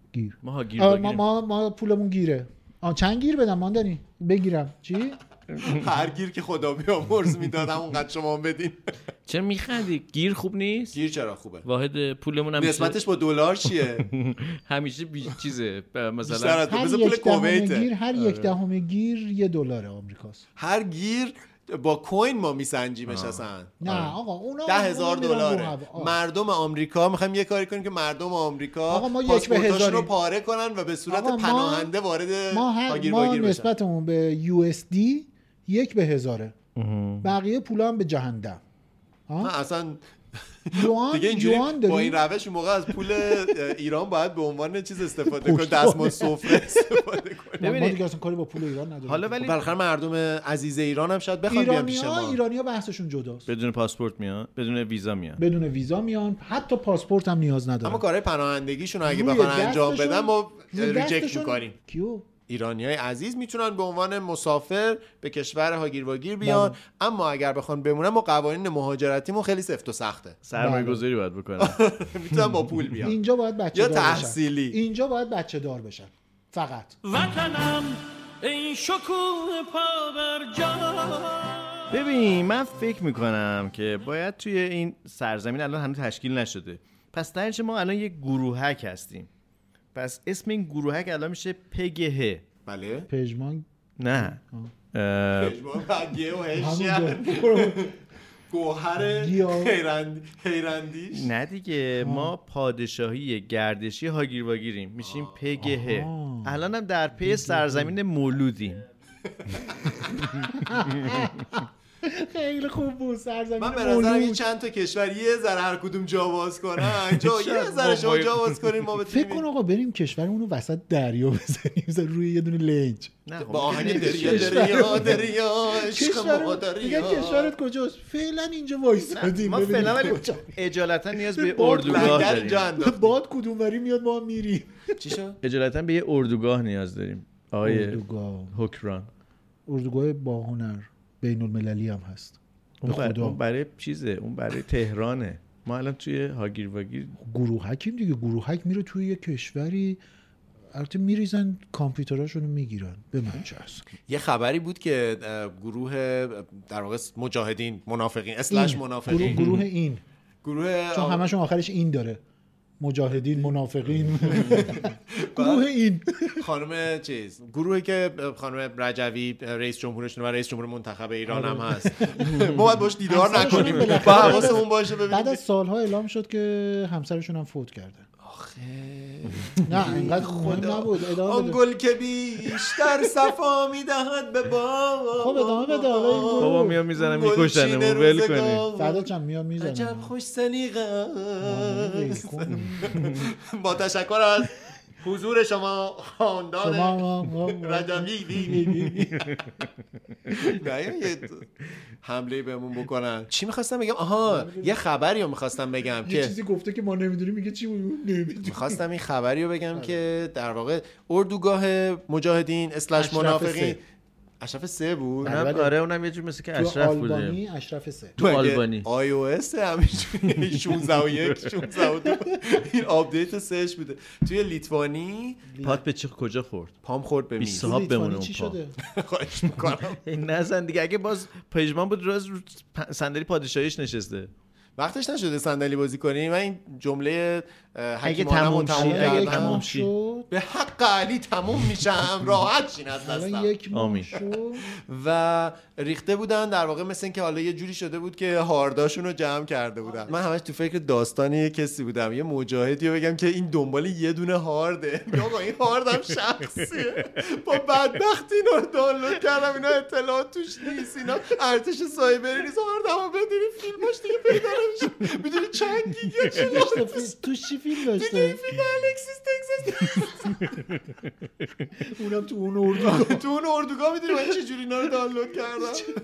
گیر ما پولمون گیره. چند گیر بدم ماندنی بگیرم چی؟ هر گیر که خدا بیامرز میدادم اونقدر شما بدین. چرا میخندی؟ گیر خوب نیست؟ گیر چرا خوبه؟ واحد پولمون هم نسبتش با دلار چیه؟ همیشه چیزه مثلا مثل پول کویت. هر 1/10 گیر $1 آمریکاست. هر گیر با کوین ما میسنجیمش اصلا. نه آقا اونا $10,000. مردم آمریکا میخوایم یه کاری کنیم که مردم آمریکا پاسپورتاشون رو پاره کنن و به صورت پناهنده وارد هاگیر واگیر بشن. ما نسبتمون به USD 1/1000. بقیه پولا هم به جهنم. اصلا دیگه اینجوری با این روش اون موقع از پول ایران باید به عنوان چیز استفاده کنه، دستمال سفره استفاده کنه. ما دیگه اصلا کاری با پول ایران نداریم. حالا ولی بالاخره مردم عزیز ایران هم شاید بخوان بیان پیش ما. ایرانی‌ها بحثشون جداست. بدون پاسپورت میان، بدون ویزا میان، حتی پاسپورت هم نیاز ندارن. اما کارهای پناهندگیشون اگه بخوان انجام بدن ما ریجکت می‌کنیم. کیو؟ ایرانیای عزیز میتونن به عنوان مسافر به کشور هاگیر واگیر بیان، اما اگر بخوان بمونن ما قوانین مهاجرتیمون خیلی سفت و سخته. سرمایه‌گذاری باید بکنن. میتونن با پول بیان. اینجا باید بچه‌دار بشن. یا تحصیلی. اینجا باید بچه‌دار بشن. فقط. وطنم این شکوه پا بر جا. ببین من فکر میکنم که باید توی این سرزمین الان هنوز تشکیل نشده. پس درنچه ما الان یک گروهک هستیم. پس اسم این گروهک الان میشه پگه. بله. پژمان نه. پژمان بگه و هشیار. گوهر حیرندیش. نه دیگه ما پادشاهی گردشی هاگیر واگیریم، میشیم پگه. الان هم در پی سرزمین مولودیم. خیلی خوب بود سرزمین. من به نظرم این چند تا کشور یه ذره هر کدوم جا باز کنن، یه ذره شما جا باز کنین ما بتونیم. فکر کن آقا بریم کشورمون رو وسط دریا بزنیم، مثلا روی یه دونه لنج. نه با آهنگ دریا عشق ما دریا. میگن کشورت کجاست؟ فعلا اینجا وایسادیم. ما فعلا ولی اجالتا نیاز به اردوگاه داریم. باد کدوموری میاد ما میریم. چی شد؟ اجالتا به یه اردوگاه نیاز داریم. آقای حکران. اردوگاه با هنر بین المللی هم هست. اون برای چیزه، اون برای تهرانه. ما الان توی هاگیر واگیر گروهکیم دیگه. گروهک میره توی یه کشوری، البته میریزن کامپیوتراشونو میگیرن. به من چه است. یه خبری بود که گروه در واقع مجاهدین منافقین اسلش منافقین گروه چون همشون آخرش این داره، مجاهدین منافقین. گروه این خانم چیز گروهی که خانم رجوی رئیس جمهورشون و رئیس جمهور منتخب ایران هم هست. ما باید باش دیدار نکنیم، با حواسمون باشه. ببینید بعد از سالها اعلام شد که همسرشون هم فوت کردن. نه اینقدر مهم نبود. آن گل که بیشتر صفا میدهد به باد. خب ادامه بده. بابا میام میزنم میکشنمون ول کنیم. فردا چند میام میزنم. عجب خوش سلیقه. با تشکر از حضور شما خاندان رجوی. یه حمله بهمون بکنن. چی میخواستم بگم؟ یه خبری رو میخواستم بگم که یه چیزی گفته که ما نمیدونیم. میگه چی بود؟ نمیدونیم. میخواستم این خبری رو بگم که در واقع اردوگاه مجاهدین اسلش منافقین اشرف 3 بود. آره اونم یه جور مثل که اشرف بوده. تو آلبانی اشرف 3. تو آلبانی آی او اس همینجوری 16 16 این آپدیت 3 بوده. توی لیتوانی پات به کجا خورد؟ پام خورد به میز. 20 صاحب بمونه اون پا. خواهش می‌کنم. این نزن دیگه. اگه باز پژمان بود رو صندلی پادشاهیش نشسته. وقتش نشده صندلی بازی کنیم. من این جمله اگه تموم شد به حق علی تموم میشم راحت شین از دستم. آمین. و ریخته بودن در واقع مثل این که حالا یه جوری شده بود که هارداشون رو جمع کرده بودن. من همش تو فکر داستانی یه کسی بودم، یه مجاهدی رو بگم که این دنبال یه دونه هارده. آقا این هاردم شخصیه، با بدبختی اینو دانلود کردم، اینا اطلاعات توش نیست، اینا ارتش سایبری نیست. هاردمو بدونی فیلماش دیگه پیدا نمیشه. میدونی چند گیگا چه توش چی فیلم داشته؟ دیدی فیلم الکسیس تگزاس. اونم تو اون اردوگاه. تو اون اردوگاه میدونی من چه جوری اینا رو دانلود کردم.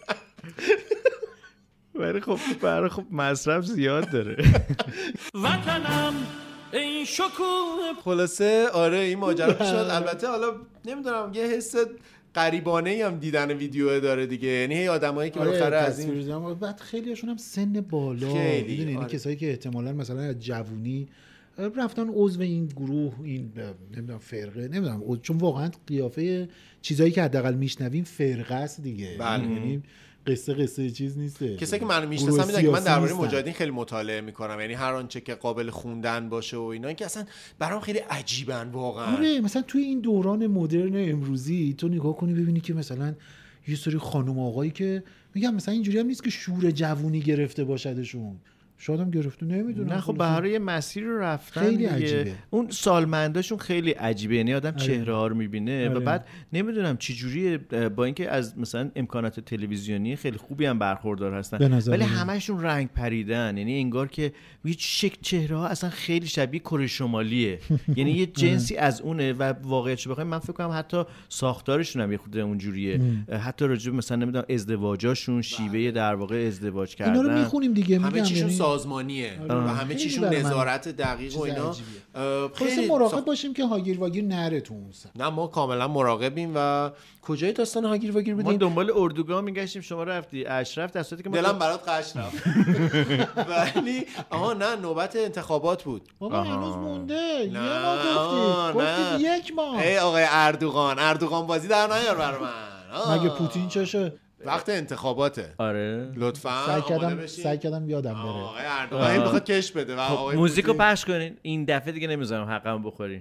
ولی خب برای خب مصرف زیاد داره. وطنم این شکوه. خلاصه آره این ماجرا شد. البته حالا نمیدونم یه حس غریبانه‌ای هم دیدن ویدیو داره دیگه. یعنی هی آدمایی که بالاخره از این بعد خیلیاشون هم سن بالا، میدونی یعنی کسایی که احتمالاً مثلا از جوونی رفتن عضو این گروه، این نمیدونم فرقه، نمیدونم، چون واقعا قیافه چیزایی که حداقل میشنویم فرقه است دیگه. یعنی قصه چیز نیسته. کسایی که منو میشناسن میدونن که من درباره مجاهدین خیلی مطالعه میکنم، یعنی هر آنچه که قابل خوندن باشه و اینا، که اصلا برام خیلی عجیبن واقعا. آره مثلا توی این دوران مدرن امروزی تو نگاه کنی ببینی که مثلا یه سری خانم آقایی که میگم مثلا اینجوری هم نیست که شور جوونی گرفته باشدشون، شاید هم گرفته، نمیدونم. نه خب بهاره یه مسیر رو رفتن خیلی دیگه. عجیبه. اون سالمنداشون خیلی عجیبه، یعنی آدم چهره ها رو میبینه و بعد نمیدونم چی جوریه، با اینکه از مثلا امکانات تلویزیونی خیلی خوبی هم برخوردار هستن ولی همشون رنگ پریدن، یعنی انگار که یه شکل چهره ها اصلا خیلی شبیه کره شمالیه یعنی یه جنسی از اونه و واقعیتش بخوایم من فکر کنم حتی ساختارشون هم یه خورده اونجوریه، حتی راجع مثلا نمیدونم ازدواجاشون، شیوه در واقع ازدواج کردن، اینا رو میخونیم دیگه، همه چیشون سازمانیه و همه چیشون نظارت دقیق و اینا. خیلی مراقب باشیم که هاگیر واگیر نره تو اون سن. نه ما کاملا مراقبیم. و کجای داستان هاگیر واگیر بودیم؟ ما دنبال اردوگاه میگشتیم، شما رفتی اشرف، در صورتی که دلم برات قش رفت ولی نه نوبت انتخابات بود. بابا هنوز مونده، یه ماه گفتید یک ماه. ای آقای اردوغان بازی در نیار برای من. مگه پوتین چشه؟ وقت انتخاباته. آره لطفاً سعی کردم یادم بره. آقای اردوغان بخواد کش بده و آقای موزیکو پخش کنین، این دفعه دیگه نمیذارم حقمو بخورین.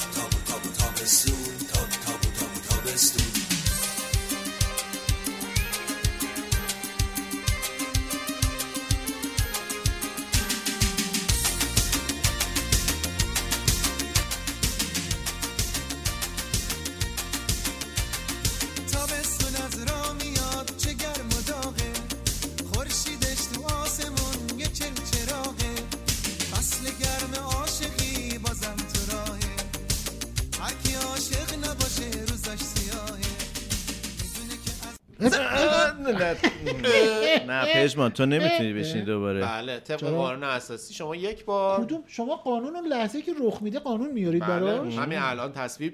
نه پژمان تو نمیتونی بشینی دوباره. بله طبق قانون اساسی شما یک بار. کدوم شما قانون اون لحظه که رخ میده قانون میارید براش؟ همین الان تصویب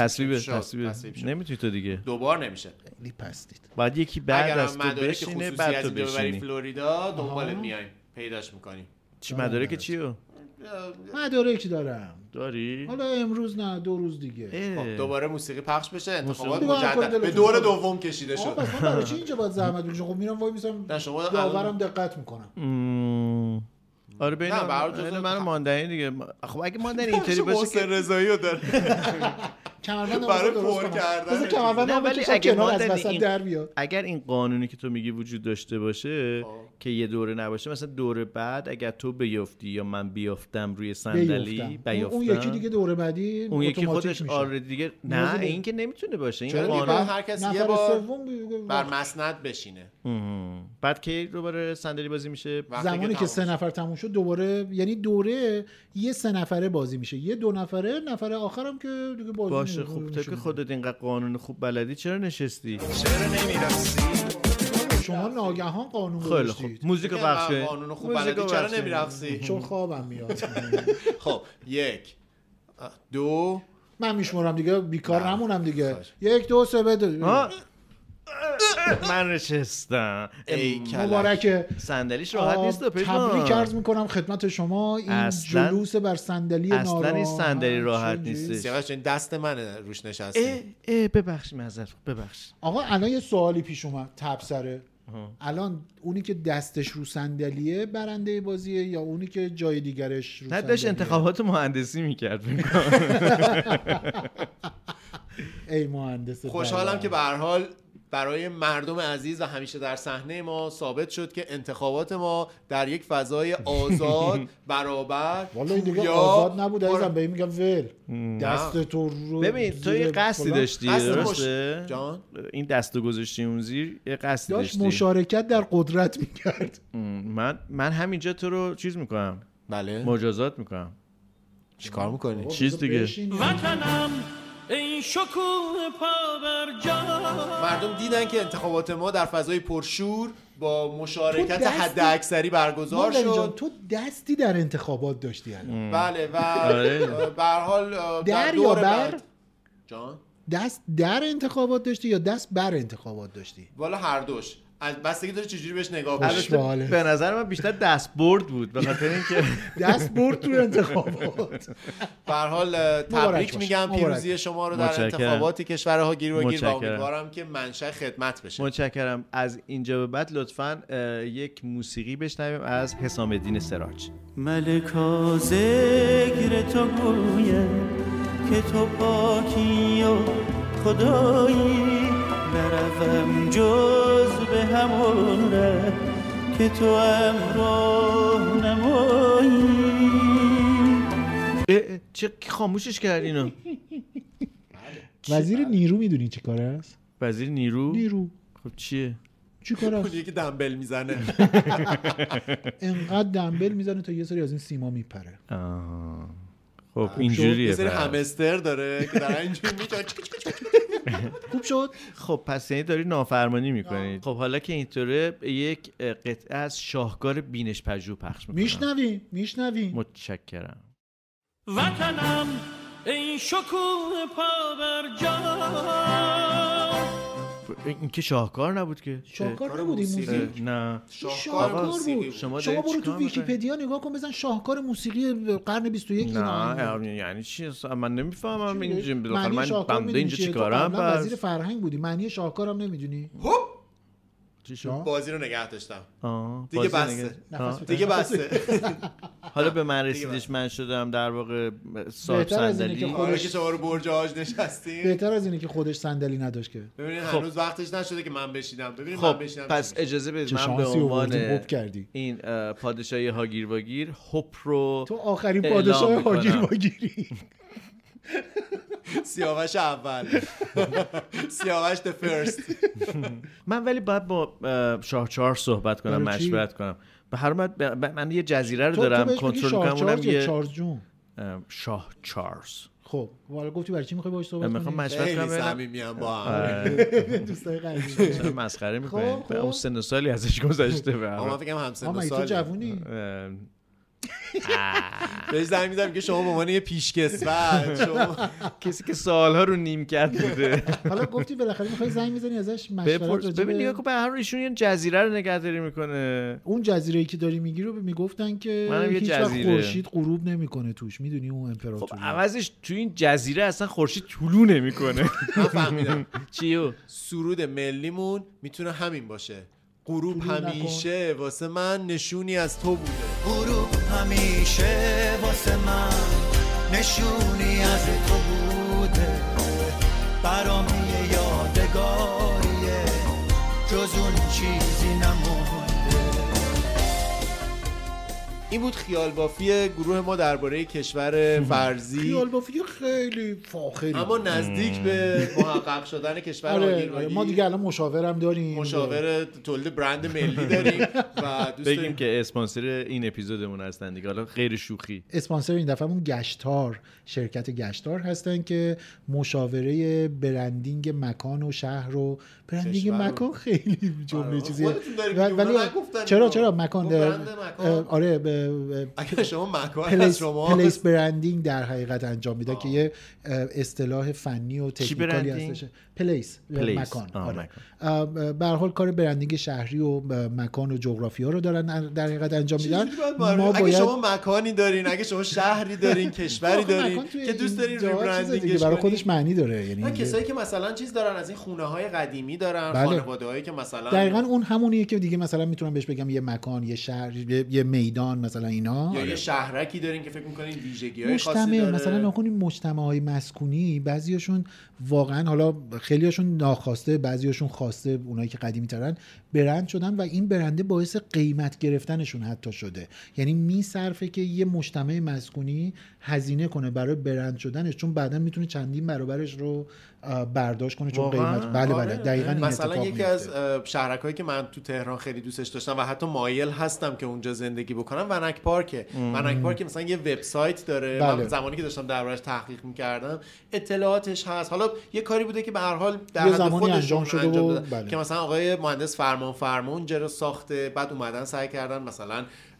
نمیتونی تو دیگه دوبار نمیشه. خیلی پستید. بعد یکی بعد از تو بشینه بعد تو بشینی. فلوریدا دنبال میایم پیداش میکنیم. چی مدارک چیو؟ مدارکی دارم. داری؟ حالا امروز نه 2 روز دیگه. خب دوباره موسیقی پخش بشه، انتخابات مجدد به دور دوم کشیده شد. بس من برای چی اینجا باید زحمت بکشم؟ خب میرم وای میسم داورم دقت میکنم. آره بین من ماندنی دیگه. خب اگه ماندنی اینطوری باشه که رضایی رو داره کمربند برای پر کردن کمربند ولی اگر این قانونی که تو میگی وجود داشته باشه که یه دوره نباشه، مثلا دوره بعد اگر تو بیافتی یا من بیافتم روی صندلی اون یکی دیگه دوره بعدی اون یکی خودش آره دیگه نه این که نمیتونه باشه. این قانون هر کسی یه بار بر مسند بشینه. بعد که دوباره صندلی بازی میشه زمانی که 3 نفر تموم شد دوباره، یعنی دوره یه 3 نفره بازی میشه، یه 2 نفره، نفر آخرم که دیگه بازی باشه. خب تو که خودت اینقدر قانون خوب بلدی چرا نشستی؟ چرا نمیرسی؟ شما ناگهان قانون گذاشتید. موزیکو پخش کن. قانون خوب بلدی چرا نمیرقصی؟ چون خوابم میاد. خب 1 2 من میشمرم دیگه، بیکار نمونم دیگه. 1 2 3 بده. من نشستم. مبارکه. صندلیش راحت نیست. تبریک عرض میکنم خدمت شما. این جلوس بر صندلی ناراحت. اصلا این صندلی راحت نیست. سیاوش این دست منه روش نشستی. ببخشید معذرت ببخشید. آقا الان یه سوالی پیش اومد تبصره. الان اونی که دستش رو صندلیه برنده بازیه یا اونی که جای دیگرش رو صندلیه؟ داشت انتخابات مهندسی میکرد. ای مهندس. خوشحالم که به هر حال برای مردم عزیز و همیشه در صحنه ما ثابت شد که انتخابات ما در یک فضای آزاد برابر والا این دیگه آزاد نبود عزیزم. به این میگم ول دست تو رو ببین تو یه قصدی داشتی درسته؟ جان این دستو گذاشتی اون زیر یه قصدی داشتی، مشارکت در قدرت میکرد. من همینجا تو رو چیز میکنم. بله مجازات میکنم. چیکار میکنی؟ چیز دیگه وطنم این شکوه پا بر جا. مردم دیدن که انتخابات ما در فضای پرشور با مشارکت حد اکثری برگزار شد. تو دستی در انتخابات داشتی الان. بله و به هر حال در یا بر جان دست در انتخابات داشتی یا دست بر انتخابات داشتی؟ والا هر دوش. بستگی داره چجوری بهش نگاه کنی. به نظر من بیشتر دستبرد بود به خاطر اینکه دستبرد تو انتخابات. به هر حال تبریک میگم پیروزی شما رو در انتخابات کشورها گیر و گیر و امیدوارم که منشأ خدمت بشه. متشکرم. از اینجا به بعد لطفاً یک موسیقی بشنویم از حسام الدین سراج. ملکا ذکر تو گوید که تو پاکی و خدایی، نروم جز به همون ره که تو امرو نمایی. چه خاموشش کرد اینو؟ وزیر نیرو میدونی چی کار است؟ وزیر نیرو؟ خب چیه؟ چی کار است؟ اون یکی دمبل میزنه. انقدر دمبل میزنه تا یه سری از این سیما میپره. خب اینجوریه. یه سری همستر داره که داره اینجوری میچاره. خوب شد. خب پس یعنی داری نافرمانی میکنید. خب حالا که اینطوره یک قطعه از شاهکار بینش پژوه پخش میکنم. میشنویم. متشکرم. وطنم ای شکوه پا بر جا. این که شاهکار نبود که؟ شاهکار نبود این موسیقی؟ نه شاهکار بود. شما برو تو ویکی‌پدیا نگاه کن بزن شاهکار موسیقی قرن 21. نه یعنی چی؟ من نمیفهمم اینجوری بالاخره من بنده اینجا چیکارم؟ وزیر فرهنگ بودی، معنی شاهکارم نمیدونی؟ چی شد؟ بازی رو نگه داشتم. دیگه بسته. حالا به من رسیدش من شدم در واقع صاحب صندلی. که شما رو برج آج نشستین. بهتر از اینه که خودش صندلی نداشت که. ببینید هنوز وقتش نشده که من بشینم. ببینید من بشینم. پس اجازه بدید من به عنوان این پادشاهی هاگیر واگیر هوپ رو تو آخرین پادشاه هاگیر واگیری. سیاوش اول. سیاوش the first. من ولی باید با شاه چارلز صحبت کنم، مشورت کنم. به هر حال من یه جزیره رو دارم کنترل می‌کنم، اونم یه چارلز جون. شاه چارلز. خب والا گفتی برای چی می‌خوای باهاش صحبت کنی؟ می‌خوام مشورت کنم. صمیمیام با هم. دوستای قدیمی. چرا مسخره می‌کنید؟ اون سن و سالی ازش گذشته به هر حال. من فکر کنم هم سن و سال. تو جوونی. بهش زنگ می‌زنم که شما به عنوان یه پیشکسوت، شما کسی که سال‌ها رو نیمکت بوده. حالا گفتی بالاخره می‌خوای زنگ می‌زنی ازش مشورت. ببین نگاه کن به هر حال ایشون یه جزیره رو نگهداری می‌کنه. اون جزیره‌ای که داری میگی رو میگفتن که هیچ وقت خورشید غروب نمی‌کنه توش، میدونی اون امپراتوری. خب عوضش تو این جزیره اصلا خورشید طلوع نمی‌کنه. من فهمیدم چیو؟ سرود ملیمون میتونه همین باشه. غروب همیشه واسه من نشونی از تو بوده. غروب همیشه واسه من نشونی از تو بوده. برام یه یادگاریه جز اون چیزی نمونده. این بود خیال بافی گروه ما درباره کشور فرضی. خیال بافی خیلی فاخری اما نزدیک به محقق شدن کشور هاگیر. ما دیگه الان مشاورم داریم، مشاور تولید برند ملی داریم و دوست بگیم که اسپانسر این اپیزودمون هستن دیگه. حالا غیر شوخی اسپانسر این دفعهمون گشتار، شرکت گشتار هستن که مشاوره برندینگ مکان و شهر و برندینگ مکان خیلی جمله چیزیه. ولی چرا مکان آره اگه شما مکان از شما پلیس برندینگ در حقیقت انجام میده که یه اصطلاح فنی و تکنیکالی هستش. پلیس مکان. آره. به هر حال کار برندینگ شهری و مکان و جغرافیا رو دارن در حقیقت انجام میدن. اگه شما مکانی دارین، اگه شما شهری دارین، کشوری دارین که دوست دارین ریبرندینگش برای خودش معنی داره. یعنی کسایی که مثلا چیز دارن از این خونه‌های قدیمی دارن، خانواده‌هایی که مثلا دقیقاً اون همونیه که دیگه مثلا میتونم بهش بگم یه مکان، یه شهر، یه میدان مثلا اینا، یا یه شهرکی دارین که فکر می‌کنین ویژگی‌های خاصی داره. مثلا نکنین مجتمع‌های مسکونی بعضیاشون واقعا حالا خیلیاشون ناخواسته، بعضیاشون خواسته، اونایی که قدیمی ترن برند شدن و این برنده باعث قیمت گرفتنشون حتی شده. یعنی میصرفه که یه مجتمع مسکونی هزینه کنه برای برند شدنش، چون بعداً میتونه چندین برابرش رو برداشت کنه، چون قیمت بله دقیقاً این مثلا یکی از شهرکایی که من تو تهران خیلی دوستش داشتم و حتی مایل هستم که اونجا زندگی بکنم ونک پارکه. ونک پارک مثلا یه وبسایت داره. من زمانی که داشتم دربارش تحقیق می‌کردم اطلاعاتش هست. حالا یه کاری بوده که به هر حال در حد خودش انجام شده که مثلا آقای مهندس فرمان اونجا رو ساخته، بعد اومدن سعی کردن مثلا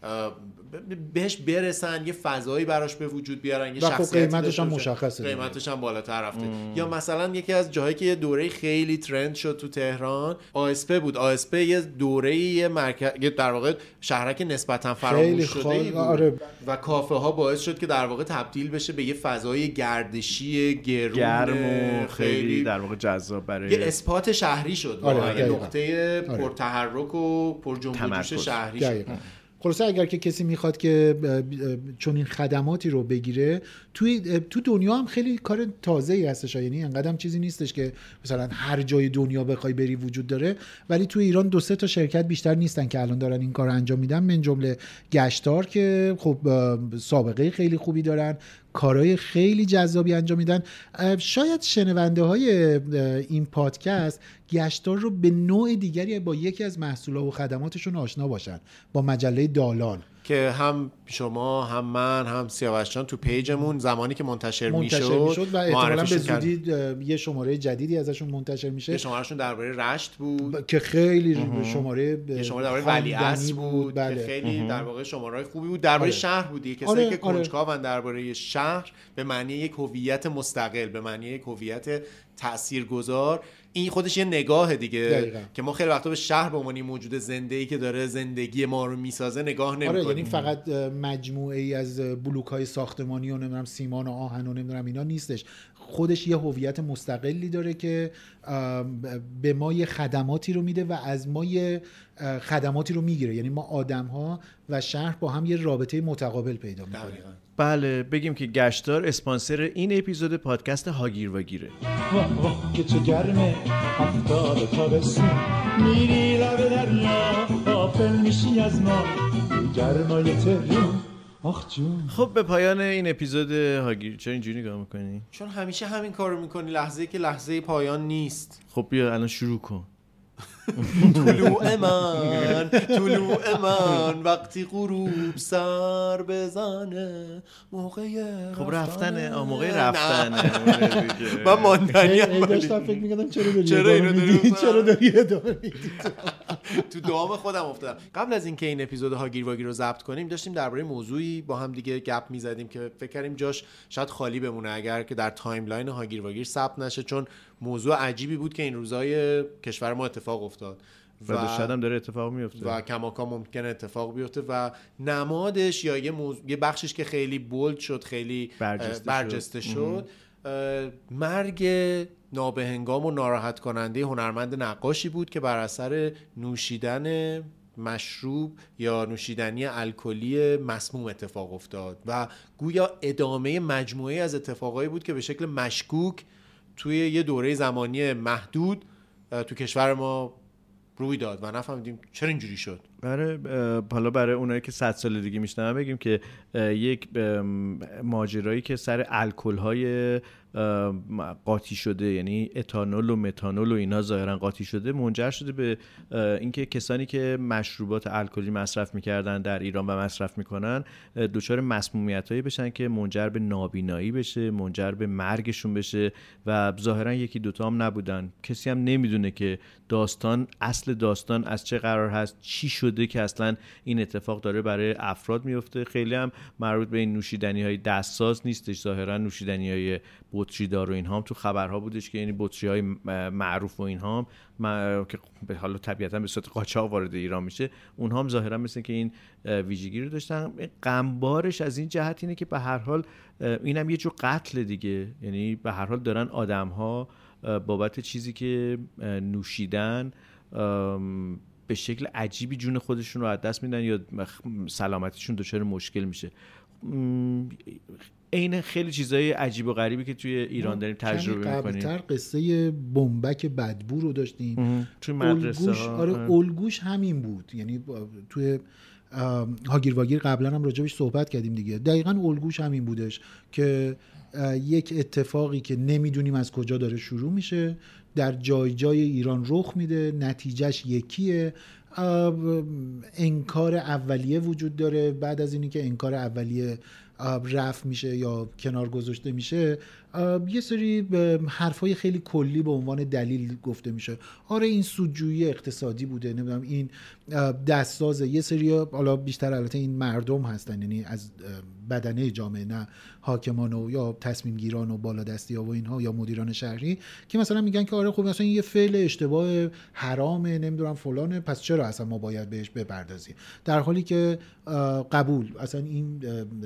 بهش برسن، یه فضایی براش به وجود بیارن، یه شخصیتی قیمتش هم مشخصه، قیمتش هم بالاتر رفته. یا مثلا یکی از جاهایی که یه دوره خیلی ترند شد تو تهران ASP بود. ASP یه دوره یه مرکز در واقع شهرک نسبتا فراموش شده بود. آره. و کافه ها باعث شد که در واقع تبدیل بشه به یه فضای گردشی گرم و خیلی در واقع جذاب برای یه اسپات شهری شد. آره. یه نقطه پرتحرک و پر جنب و جوش شهری شد. خلاصه اگر که کسی میخواد که چون این خدماتی رو بگیره، تو دنیا هم خیلی کار تازه‌ای هستش، یعنی انقدرم چیزی نیستش که مثلا هر جای دنیا بخوای بری وجود داره، ولی تو ایران 2-3 تا شرکت بیشتر نیستن که الان دارن این کار انجام میدن، من جمله گشتار که خب سابقه خیلی خوبی دارن، کارهای خیلی جذابی انجام میدن. شاید شنونده های این پادکست گشتار رو به نوع دیگری با یکی از محصولات و خدماتشون آشنا باشن، با مجله دالان که هم شما هم من هم سیاوش جان تو پیجمون زمانی که منتشر میشد و احتمالاً به زودی یه شماره جدیدی ازشون منتشر میشه. یه شمارهشون درباره رشت بود که خیلی شماره درباره ولیعصر بود بله. که خیلی در واقع شماره‌های خوبی بود. درباره شهر بود، یه کسایی که کنجکاون درباره شهر به معنی یک هویت مستقل، به معنی یک هویت تاثیرگذار. این خودش یه نگاه دیگه دقیقا. که ما خیلی وقتا به شهر به عنوان موجود زنده‌ای که داره زندگی ما رو میسازه نگاه نمی‌کنیم. یعنی فقط مجموعه ای از بلوک‌های ساختمانی و نمیدونم سیمان و آهن و نمیدونم اینا نیستش، خودش یه هویت مستقلی داره که به ما یه خدماتی رو میده و از ما یه خدماتی رو میگیره، یعنی ما آدم‌ها و شهر با هم یه رابطه متقابل پیدا می‌کنیم. بله، بگیم که گشتار اسپانسر این اپیزود پادکست هاگیر واگیره. که چه گرمه 70 تابستون، میری لب دریا غافل میشی از ما گرمای تهرون. آخ جون. خب به پایان این اپیزود هاگیر چرا اینجوری نگاه میکنی؟ چون همیشه همین کارو میکنی، لحظه‌ای که لحظه پایان نیست. خب بیا الان شروع کن. طلوع من وقتی غروب سر بزنه، موقع خب رفتنه موقع رفتنه. من ماندنی داشتم فکر می‌کردم چرا داری ادامه میدی. تو دام خودم افتادم. قبل از اینکه این اپیزود هاگیر واگیر رو ضبط کنیم داشتیم درباره موضوعی با هم دیگه گپ می‌زدیم که فکر کردیم جاش شاید خالی بمونه اگر که در تایملاین هاگیر واگیر ثبت نشه، چون موضوع عجیبی بود که این روزای کشور ما اتفاق افتاد و شاید هم داره اتفاق میفته و کماکان ممکنه اتفاق بیفته و نمادش یا یه بخشش که خیلی بولد شد، خیلی برجسته شد مرگ نابهنگام و ناراحت کننده هنرمند نقاشی بود که بر اثر نوشیدن مشروب یا نوشیدنی الکلی مسموم اتفاق افتاد و گویا ادامه مجموعه از اتفاقایی بود که به شکل مشکوک توی یه دوره زمانی محدود تو کشور ما روی داد و نفهمیدیم چرا اینجوری شد. حالا برای اونایی که 100 سال دیگه میشنن بگیم که یک ماجرایی که سر الکل‌های قاطی شده، یعنی اتانول و متانول و اینا ظاهرا قاطی شده، منجر شده به اینکه کسانی که مشروبات الکلی مصرف میکردن در ایران و مصرف میکنن دچار مسمومیتایی بشن که منجر به نابینایی بشه، منجر به مرگشون بشه و ظاهرا یکی دوتا هم نبودن. کسی هم نمیدونه که اصل داستان از چه قرار هست، چی شده که اصلا این اتفاق داره برای افراد میفته. خیلی هم مربوط به این نوشیدنی‌های دستساز نیستش، ظاهرا نوشیدنی‌های بطری دار و اینها هم تو خبرها بودش که یعنی بطری‌های معروف و اینها هم که به حال طبیعتا به صورت قاچاق وارد ایران میشه، اونها هم ظاهرا مثل که این ویژگی رو داشتن. غمبارش از این جهت اینه که به هر حال اینم یه جور قتل دیگه، یعنی به هر حال دارن آدم‌ها بابت چیزی که نوشیدن به شکل عجیبی جون خودشون رو از دست میدن یا سلامتیشون دچار مشکل میشه. این خیلی چیزای عجیب و غریبی که توی ایران داریم تجربه میکنیم. قبلتر قصه بمبک بدبو رو داشتیم توی مدرسه ها. الگوش همین بود، یعنی توی هاگیر واگیر قبلا هم راجبش صحبت کردیم دیگه. دقیقاً الگوش همین بودش که یک اتفاقی که نمیدونیم از کجا داره شروع میشه در جای جای ایران رخ میده، نتیجهش یکیه، انکار اولیه وجود داره، بعد از اینی که انکار اولیه رفع میشه یا کنار گذاشته میشه یه سری حرفای خیلی کلی به عنوان دلیل گفته میشه. آره این سودجویی اقتصادی بوده، نمیدونم این دستسازه. یه سری حالا بیشتر البته این مردم هستن، یعنی از بدنه جامعه، نه حاکمان و یا تصمیم گیران و بالادستی ها و اینها یا مدیران شهری، که مثلا میگن که آره خب مثلا این یه فعل اشتباه حرامه، نمیدونم فلانه، پس چرا اصلا ما باید بهش بپردازیم، در حالی که قبول اصلا این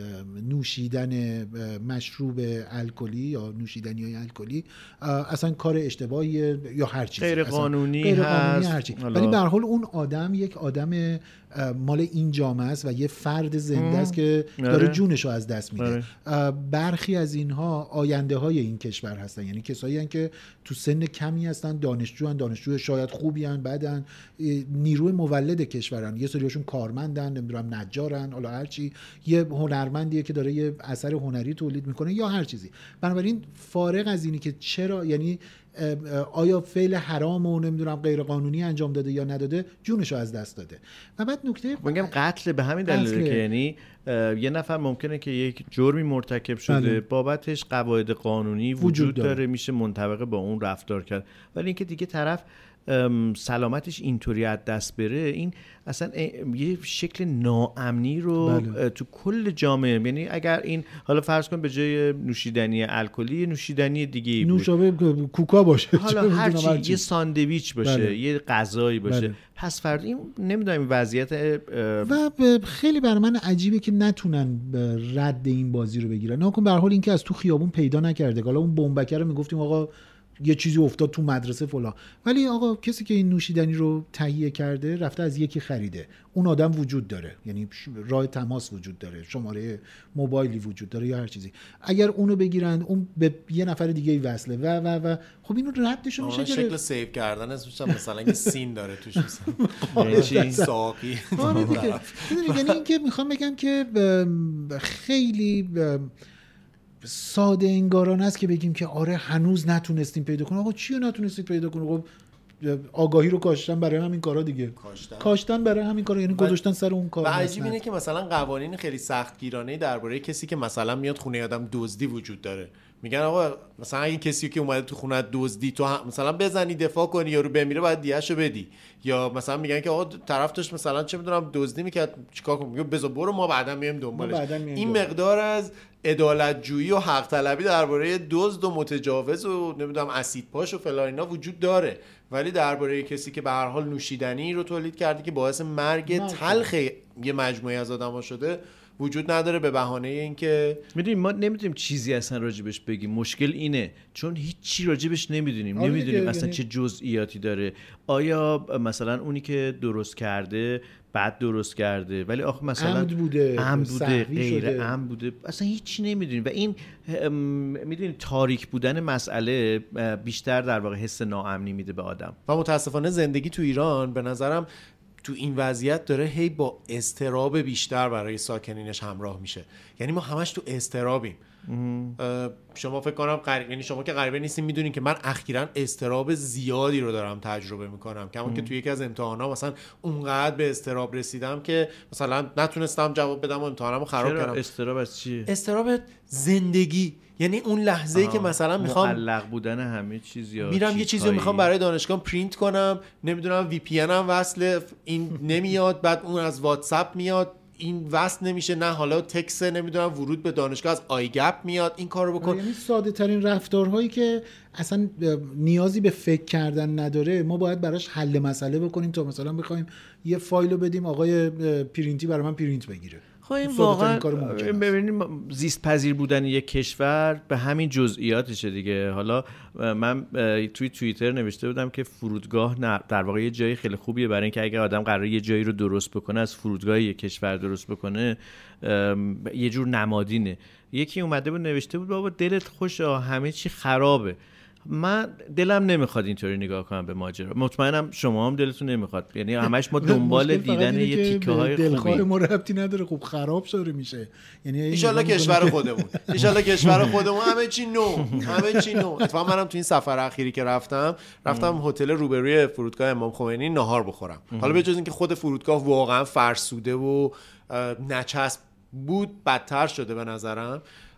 نوشیدن مشروب الکلی یا نوشیدنی های الکلی اصلا کار اشتباهیه یا هر چیزی غیر قانونی هست، ولی به هر حال اون آدم یک آدم مال این جامعه است و یه فرد زنده است که داره جونشو از دست میده. برخی از اینها آینده های این کشور هستن، یعنی کسایی هستن که تو سن کمی هستن، دانشجو شاید خوبی ان، بعدن نیروی مولد کشورن، یه سریاشون کارمندن، نمیدونم نجارن، حالا هر چی، یه هنرمندیه که داره یه اثر هنری تولید میکنه یا هر چیزی. بنابراین فارغ از اینی که چرا، یعنی آیا فعل حرام و نمیدونم غیر قانونی انجام داده یا نداده، جونشو از دست داده. و بعد نکته میگم قتل به همین دلیله که یعنی یه نفر ممکنه که یک جرمی مرتکب شده، بابتش قواعد قانونی وجود داره، میشه منطبق با اون رفتار کرد، ولی اینکه دیگه طرف سلامتش اینطوری از دست بره، این اصلا یه شکل ناامنی رو تو کل جامعه، یعنی اگر این حالا فرض کن به جای نوشیدنی الکلی نوشیدنی دیگه نوشابه کوکا باشه، حالا هرچی، یه ساندویچ باشه، یه غذایی باشه، پس فرد این نمیدونم وضعیت و خیلی برای من عجیبه که نتونن رد این بازی رو بگیرن. ناکن به هر حال این که از تو خیابون پیدا نکرده، حالا اون بمبکه رو میگفتیم آقا یه چیزی افتاد تو مدرسه فلان، ولی آقا کسی که این نوشیدنی رو تهیه کرده رفته از یکی خریده، اون آدم وجود داره، یعنی راه تماس وجود داره، شماره موبایلی وجود داره یا هر چیزی. اگر اونو بگیرن، اون به یه نفر دیگه وصله و خب اینو ردش میشه گرفت. شکل سیو کردن اسمش مثلا یه سین داره توش، مثلا چی ساقی. یعنی اینکه میخوام بگم که خیلی ساده انگارانه است که بگیم که آره هنوز نتونستیم پیدا کنیم. آقا چی رو نتونستید پیدا کنیم؟ خب آگاهی رو کاشتن برای همین کارا دیگه، کاشتن برای همین کارا، یعنی گذاشتن سر اون کار. و عجیب اینه که مثلا قوانین خیلی سختگیرانه درباره کسی که مثلا میاد خونه آدم دزدی وجود داره. میگن آقا مثلا اگه کسی که اومده تو خونه دزدی تو مثلا بزنی دفاع کنی یا رو بمیره باید دیهشو بدی، یا مثلا میگن که آقا طرف داشت مثلا چه میدونم دزدی میکرد چیکار کنم، میگه بذار برو ما بعدا میایم دنبالش. این مقدار از عدالت جویی و حق طلبی درباره دزد و متجاوز و نمیدونم اسیدپاش و فلان اینا وجود داره، ولی درباره کسی که به هر حال نوشیدنی رو تولید کرده که باعث مرگ تلخ یه مجموعه از آدما شده وجود نداره، به بهانه اینکه میدونیم ما نمیتونیم چیزی اصلا راجبش بگیم. مشکل اینه چون هیچی راجبش نمیدونیم اصلا چه جزئیاتی داره. آیا مثلا اونی که درست کرده بعد درست کرده، ولی آخه مثلا عمد بوده غیر عمد بوده، اصلا هیچی نمیدونیم. و این میدونید تاریک بودن مسئله بیشتر در واقع حس ناامنی میده به آدم. و متاسفانه زندگی تو ایران به نظرم تو این وضعیت داره هی با اضطراب بیشتر برای ساکنینش همراه میشه. یعنی ما همش تو اضطرابیم. شما فکر کنم یعنی شما که غریبه نیستین میدونین که من اخیراً اضطراب زیادی رو دارم تجربه میکنم، کما که توی یکی از امتحانات مثلا اونقدر به اضطراب رسیدم که مثلا نتونستم جواب بدم و امتحانمو خراب کردم. اضطراب از چیه؟ اضطراب زندگی، یعنی اون لحظه‌ای که مثلا میخوام معلق بودن همه چیز، یا میرم یه چیزی رو میخوام برای دانشگاه پرینت کنم، نمیدونم وی پی ان ام وصله، این نمیاد، بعد اون از واتساپ میاد، این وصل نمیشه، نه حالا تکست نمیدونم ورود به دانشگاه از آیگپ میاد، این کارو بکن. یعنی ساده ترین رفتارهایی که اصلا نیازی به فکر کردن نداره ما باید براش حل مسئله بکنیم تا مثلا بخوایم یه فایل رو بدیم آقای پرینتی برای من پرینت بگیره. خب این واقعا ببینید زیست پذیر بودن یک کشور به همین جزئیاتشه دیگه. حالا من توی توییتر نوشته بودم که فرودگاه در واقع یه جای خیلی خوبیه برای اینکه اگر آدم قراره یه جایی رو درست بکنه از فرودگاه یک کشور درست بکنه، یه جور نمادینه. یکی اومده بود نوشته بود بابا دلت خوشه همه چی خرابه. من دلم نمیخواد اینطوری نگاه کنم به ماجرا، مطمئنم شما هم دلتون نمیخواد. یعنی همش ما دنبال دیدن یه تیکه های خوبی. دلخواه ما ربطی نداره، خوب خراب شده میشه. یعنی ان شاءالله کشور خودمون، ان شاءالله کشور خودمون همه چی نو. اتفاقا منم تو این سفر اخیری که رفتم هتل روبروی فرودگاه امام خمینی ناهار بخورم. حالا به جز اینکه خود فرودگاه واقعا فرسوده و نچسب بود، بدتر شده به نظرم.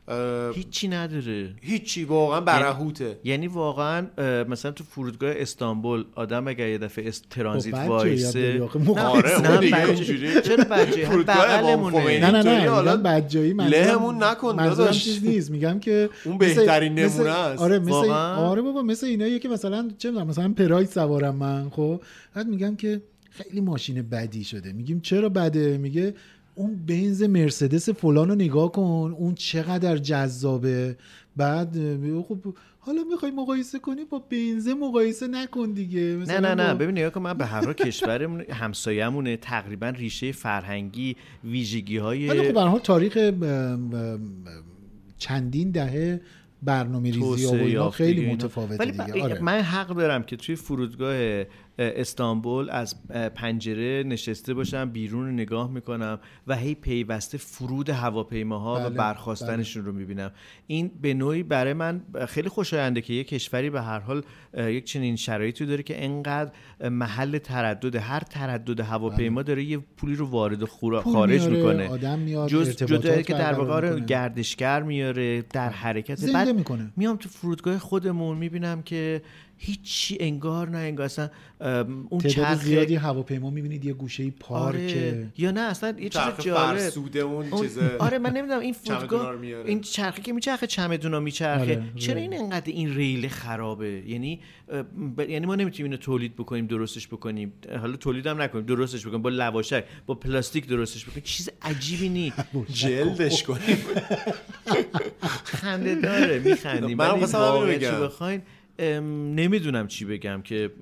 هیچی نداره، هیچی، واقعا برهوته. یعنی واقعا مثلا تو فرودگاه استانبول آدم اگر یه دفعه ترانزیت وایسه، چرا بچه بغلمونه، نه بچه‌ای لهمون نکن داداش، چیز نیست، میگم که اون بهترین نمونه است. آره بابا، مثل ایناییه که مثلا چه می‌دونم مثلا پراید سوارم من، خب بعد میگم که خیلی ماشین بدی شده، میگیم چرا بده؟ میگه اون بنز مرسدس فلانو نگاه کن، اون چقدر جذابه. بعد خب حالا میخوای مقایسه کنی با بنز، مقایسه نکن دیگه. نه ببین نگاه کن، من به هر حال کشورمون همسایه‌مونه تقریبا ریشه فرهنگی ویژگی‌های، ولی خب به هر حال تاریخ چندین دهه برنامه‌ریزی و اینا خیلی متفاوته دیگه. آره. من حق دارم که توی فرودگاه استانبول از پنجره نشسته باشم، بیرون نگاه میکنم و هی پیوسته فرود هواپیماها و برخاستنشون رو میبینم. این به نوعی برای من خیلی خوشاینده که یک کشوری به هر حال یک چنین شرایطی داره که انقدر محل تردد، هر تردد هواپیما داره یه پولی رو وارد خارج میکنه، آدم میاد، جدا که در واقع گردشگر میاره در حرکت. بعد میام تو فرودگاه خودمون میبینم که هیچی انگار اصلا اون تعداد زیادی هواپیما میبینید یه گوشه پارکه، یا نه اصلا یه چیز جالب اون چیزه. آره من نمیدونم این فرودگاه این چرخی که میچرخه چمدونا میچرخه، چرا این انقدر این ریل خرابه؟ یعنی ما نمیتونیم اینو تولید بکنیم، درستش بکنیم، حالا تولیدم نکنیم، درستش بکنیم با لواشک با پلاستیک درستش بکنیم، چیز عجیبی نی جلدش کنیم. خنده داره میخندیم، من واقعا چی بخواین نمیدونم چی بگم که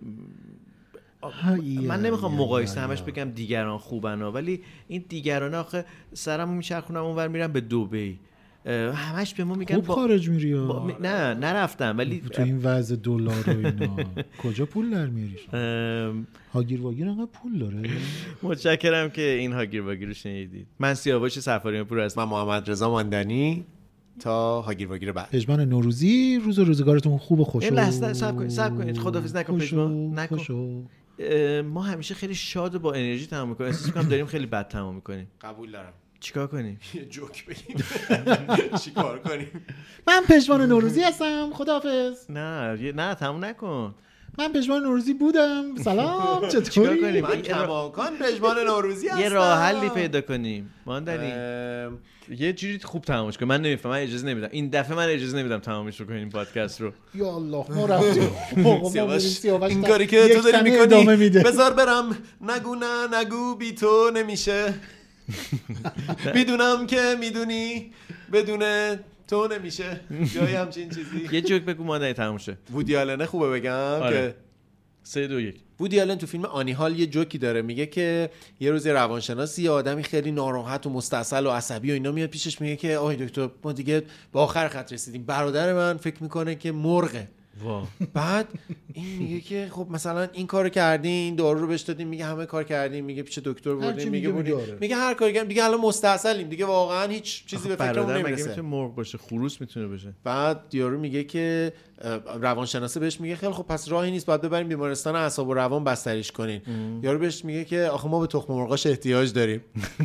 من نمیخوام مقایسه همش بگم دیگران خوبن ولی این دیگران آخه سرمو میچرخونم اونور میرم به دبی، همش به ما میگن خوب خارج میری نه نرفتم ولی تو این وضع دلار و اینا کجا پول در میاری؟ هاگیر واگیر انقدر پول داره؟ متشکرم که این هاگیر واگیر رو شنیدید. من سیاوش سفاریان پور هستم. من محمد رضا ماندنی. تا هاگیر واگیر بعد. پژمان نوروزی، روز و روزگارتون خوب و خوش. این لحظه صبر کنید خداحافظ نکن پژمان، نکن. ما همیشه خیلی شاد و با انرژی تمام می‌کنیم، احساس می‌کنم داریم خیلی بد تمام می‌کنیم. قبول دارم. چیکار کنیم؟ یه جوک بگیم. چیکار کنیم؟ من پژمان نوروزی هستم، خداحافظ. نه تموم نکن. من پژمان نوروزی بودم. سلام، چطوری؟ من کماکان پژمان نوروزی هستم. یه راه حلی پیدا کنیم. ماندنی یه جوری خوب تمامش کن. من نمیفهمم، من اجازه نمیدم. این دفعه من اجازه نمیدم تمامش رو کنیم این پادکست رو. یا الله ما رفتیم. این کاری که تو داری میکنی بذار برم. نگو بی تو نمیشه. میدونم که میدونی بدون تو نمیشه. جایی همچین چیزی. یه جوک بگو ماندنی تموم شه. وودی آلنه خوبه بگم که 3 2 1. وودی آلن تو فیلم آنی هال یه جوکی داره، میگه که یه روز روانشناسی یه آدمی خیلی ناراحت و مستعصل و عصبی و اینا میاد پیشش، میگه که آقای دکتر ما دیگه به آخر خط رسیدیم، برادر من فکر میکنه که مرغه. بعد این میگه که خب مثلا این کارو کردین، دارو رو بهش دادیم، میگه همه کار کردیم، میگه پیش دکتر بردیم، میگه هر کاری کردیم، میگه الان مستعصلیم دیگه، واقعا هیچ چیزی به فکرمون نمیرسه. میتونه مرغ باشه، خروس میتونه باشه. بعد یارو میگه که روانشناسه بهش میگه خیلی خب پس راهی نیست، باید ببریم بیمارستان اعصاب و روان بستریش کنین. یارو بهش میگه که آخه ما به تخم مرغاش احتیاج داریم.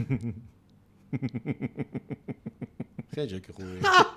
خیلی جا که خوبه.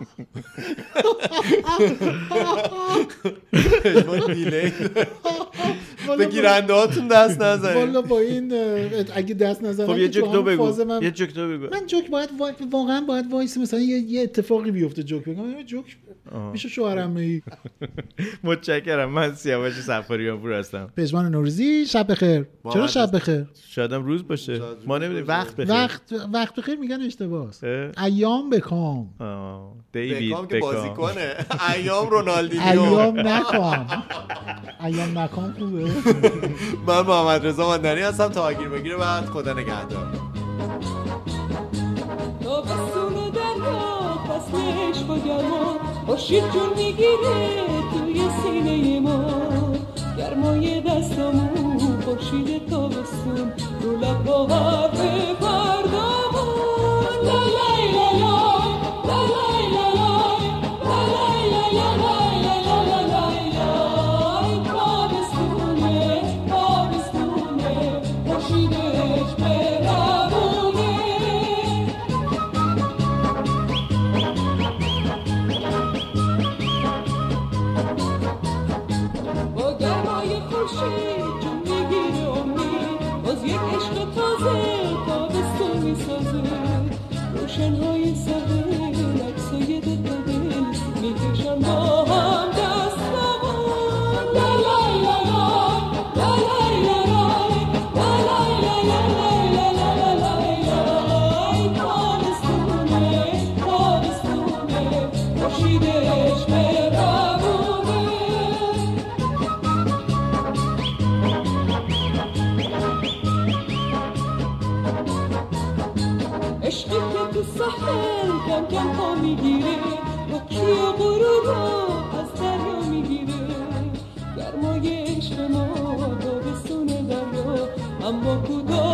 پژمان دیلی به گیرنده هاتون دست نزنید. والا با این اگه دست نزنید خب یه جوک دو بگو. یه جوک دو بگو. من جوک واقعا باید وایس مثلا یه اتفاقی بیفته جوک بگم. جوک میشه شوهرمه. متشکرم. من سیاوش سفاریان پور هستم. پژمان نوروزی، شب بخیر. چرا شب بخیر؟ شایدم روز باشه. ما نمیدونیم. وقت بخیر. وقت بخیر میگن اشتباهه. ایام بکام. دیوید بکام که بازی کنه. ایام رونالدینیو. ایام نکام خوبه. من محمد رضا ماندنی هستم. تا هاگیر واگیر بعد. خدا نگهدار. تا بسونه دریا فصلش با گرما خورشید جون میگیره توی سینه ما، گرمای دستامون خورشید تابستون رو لب حرف فردامون. لا لای لا لای لا لای لا لای لا لای لا لای لا لای لای تابستونه خورشیدش بهرامونه. تو ساحل کم کم پا میگیره با کیه غرور رو از دریا میگیره گرمای عشق ما تابستون دریا اما کدام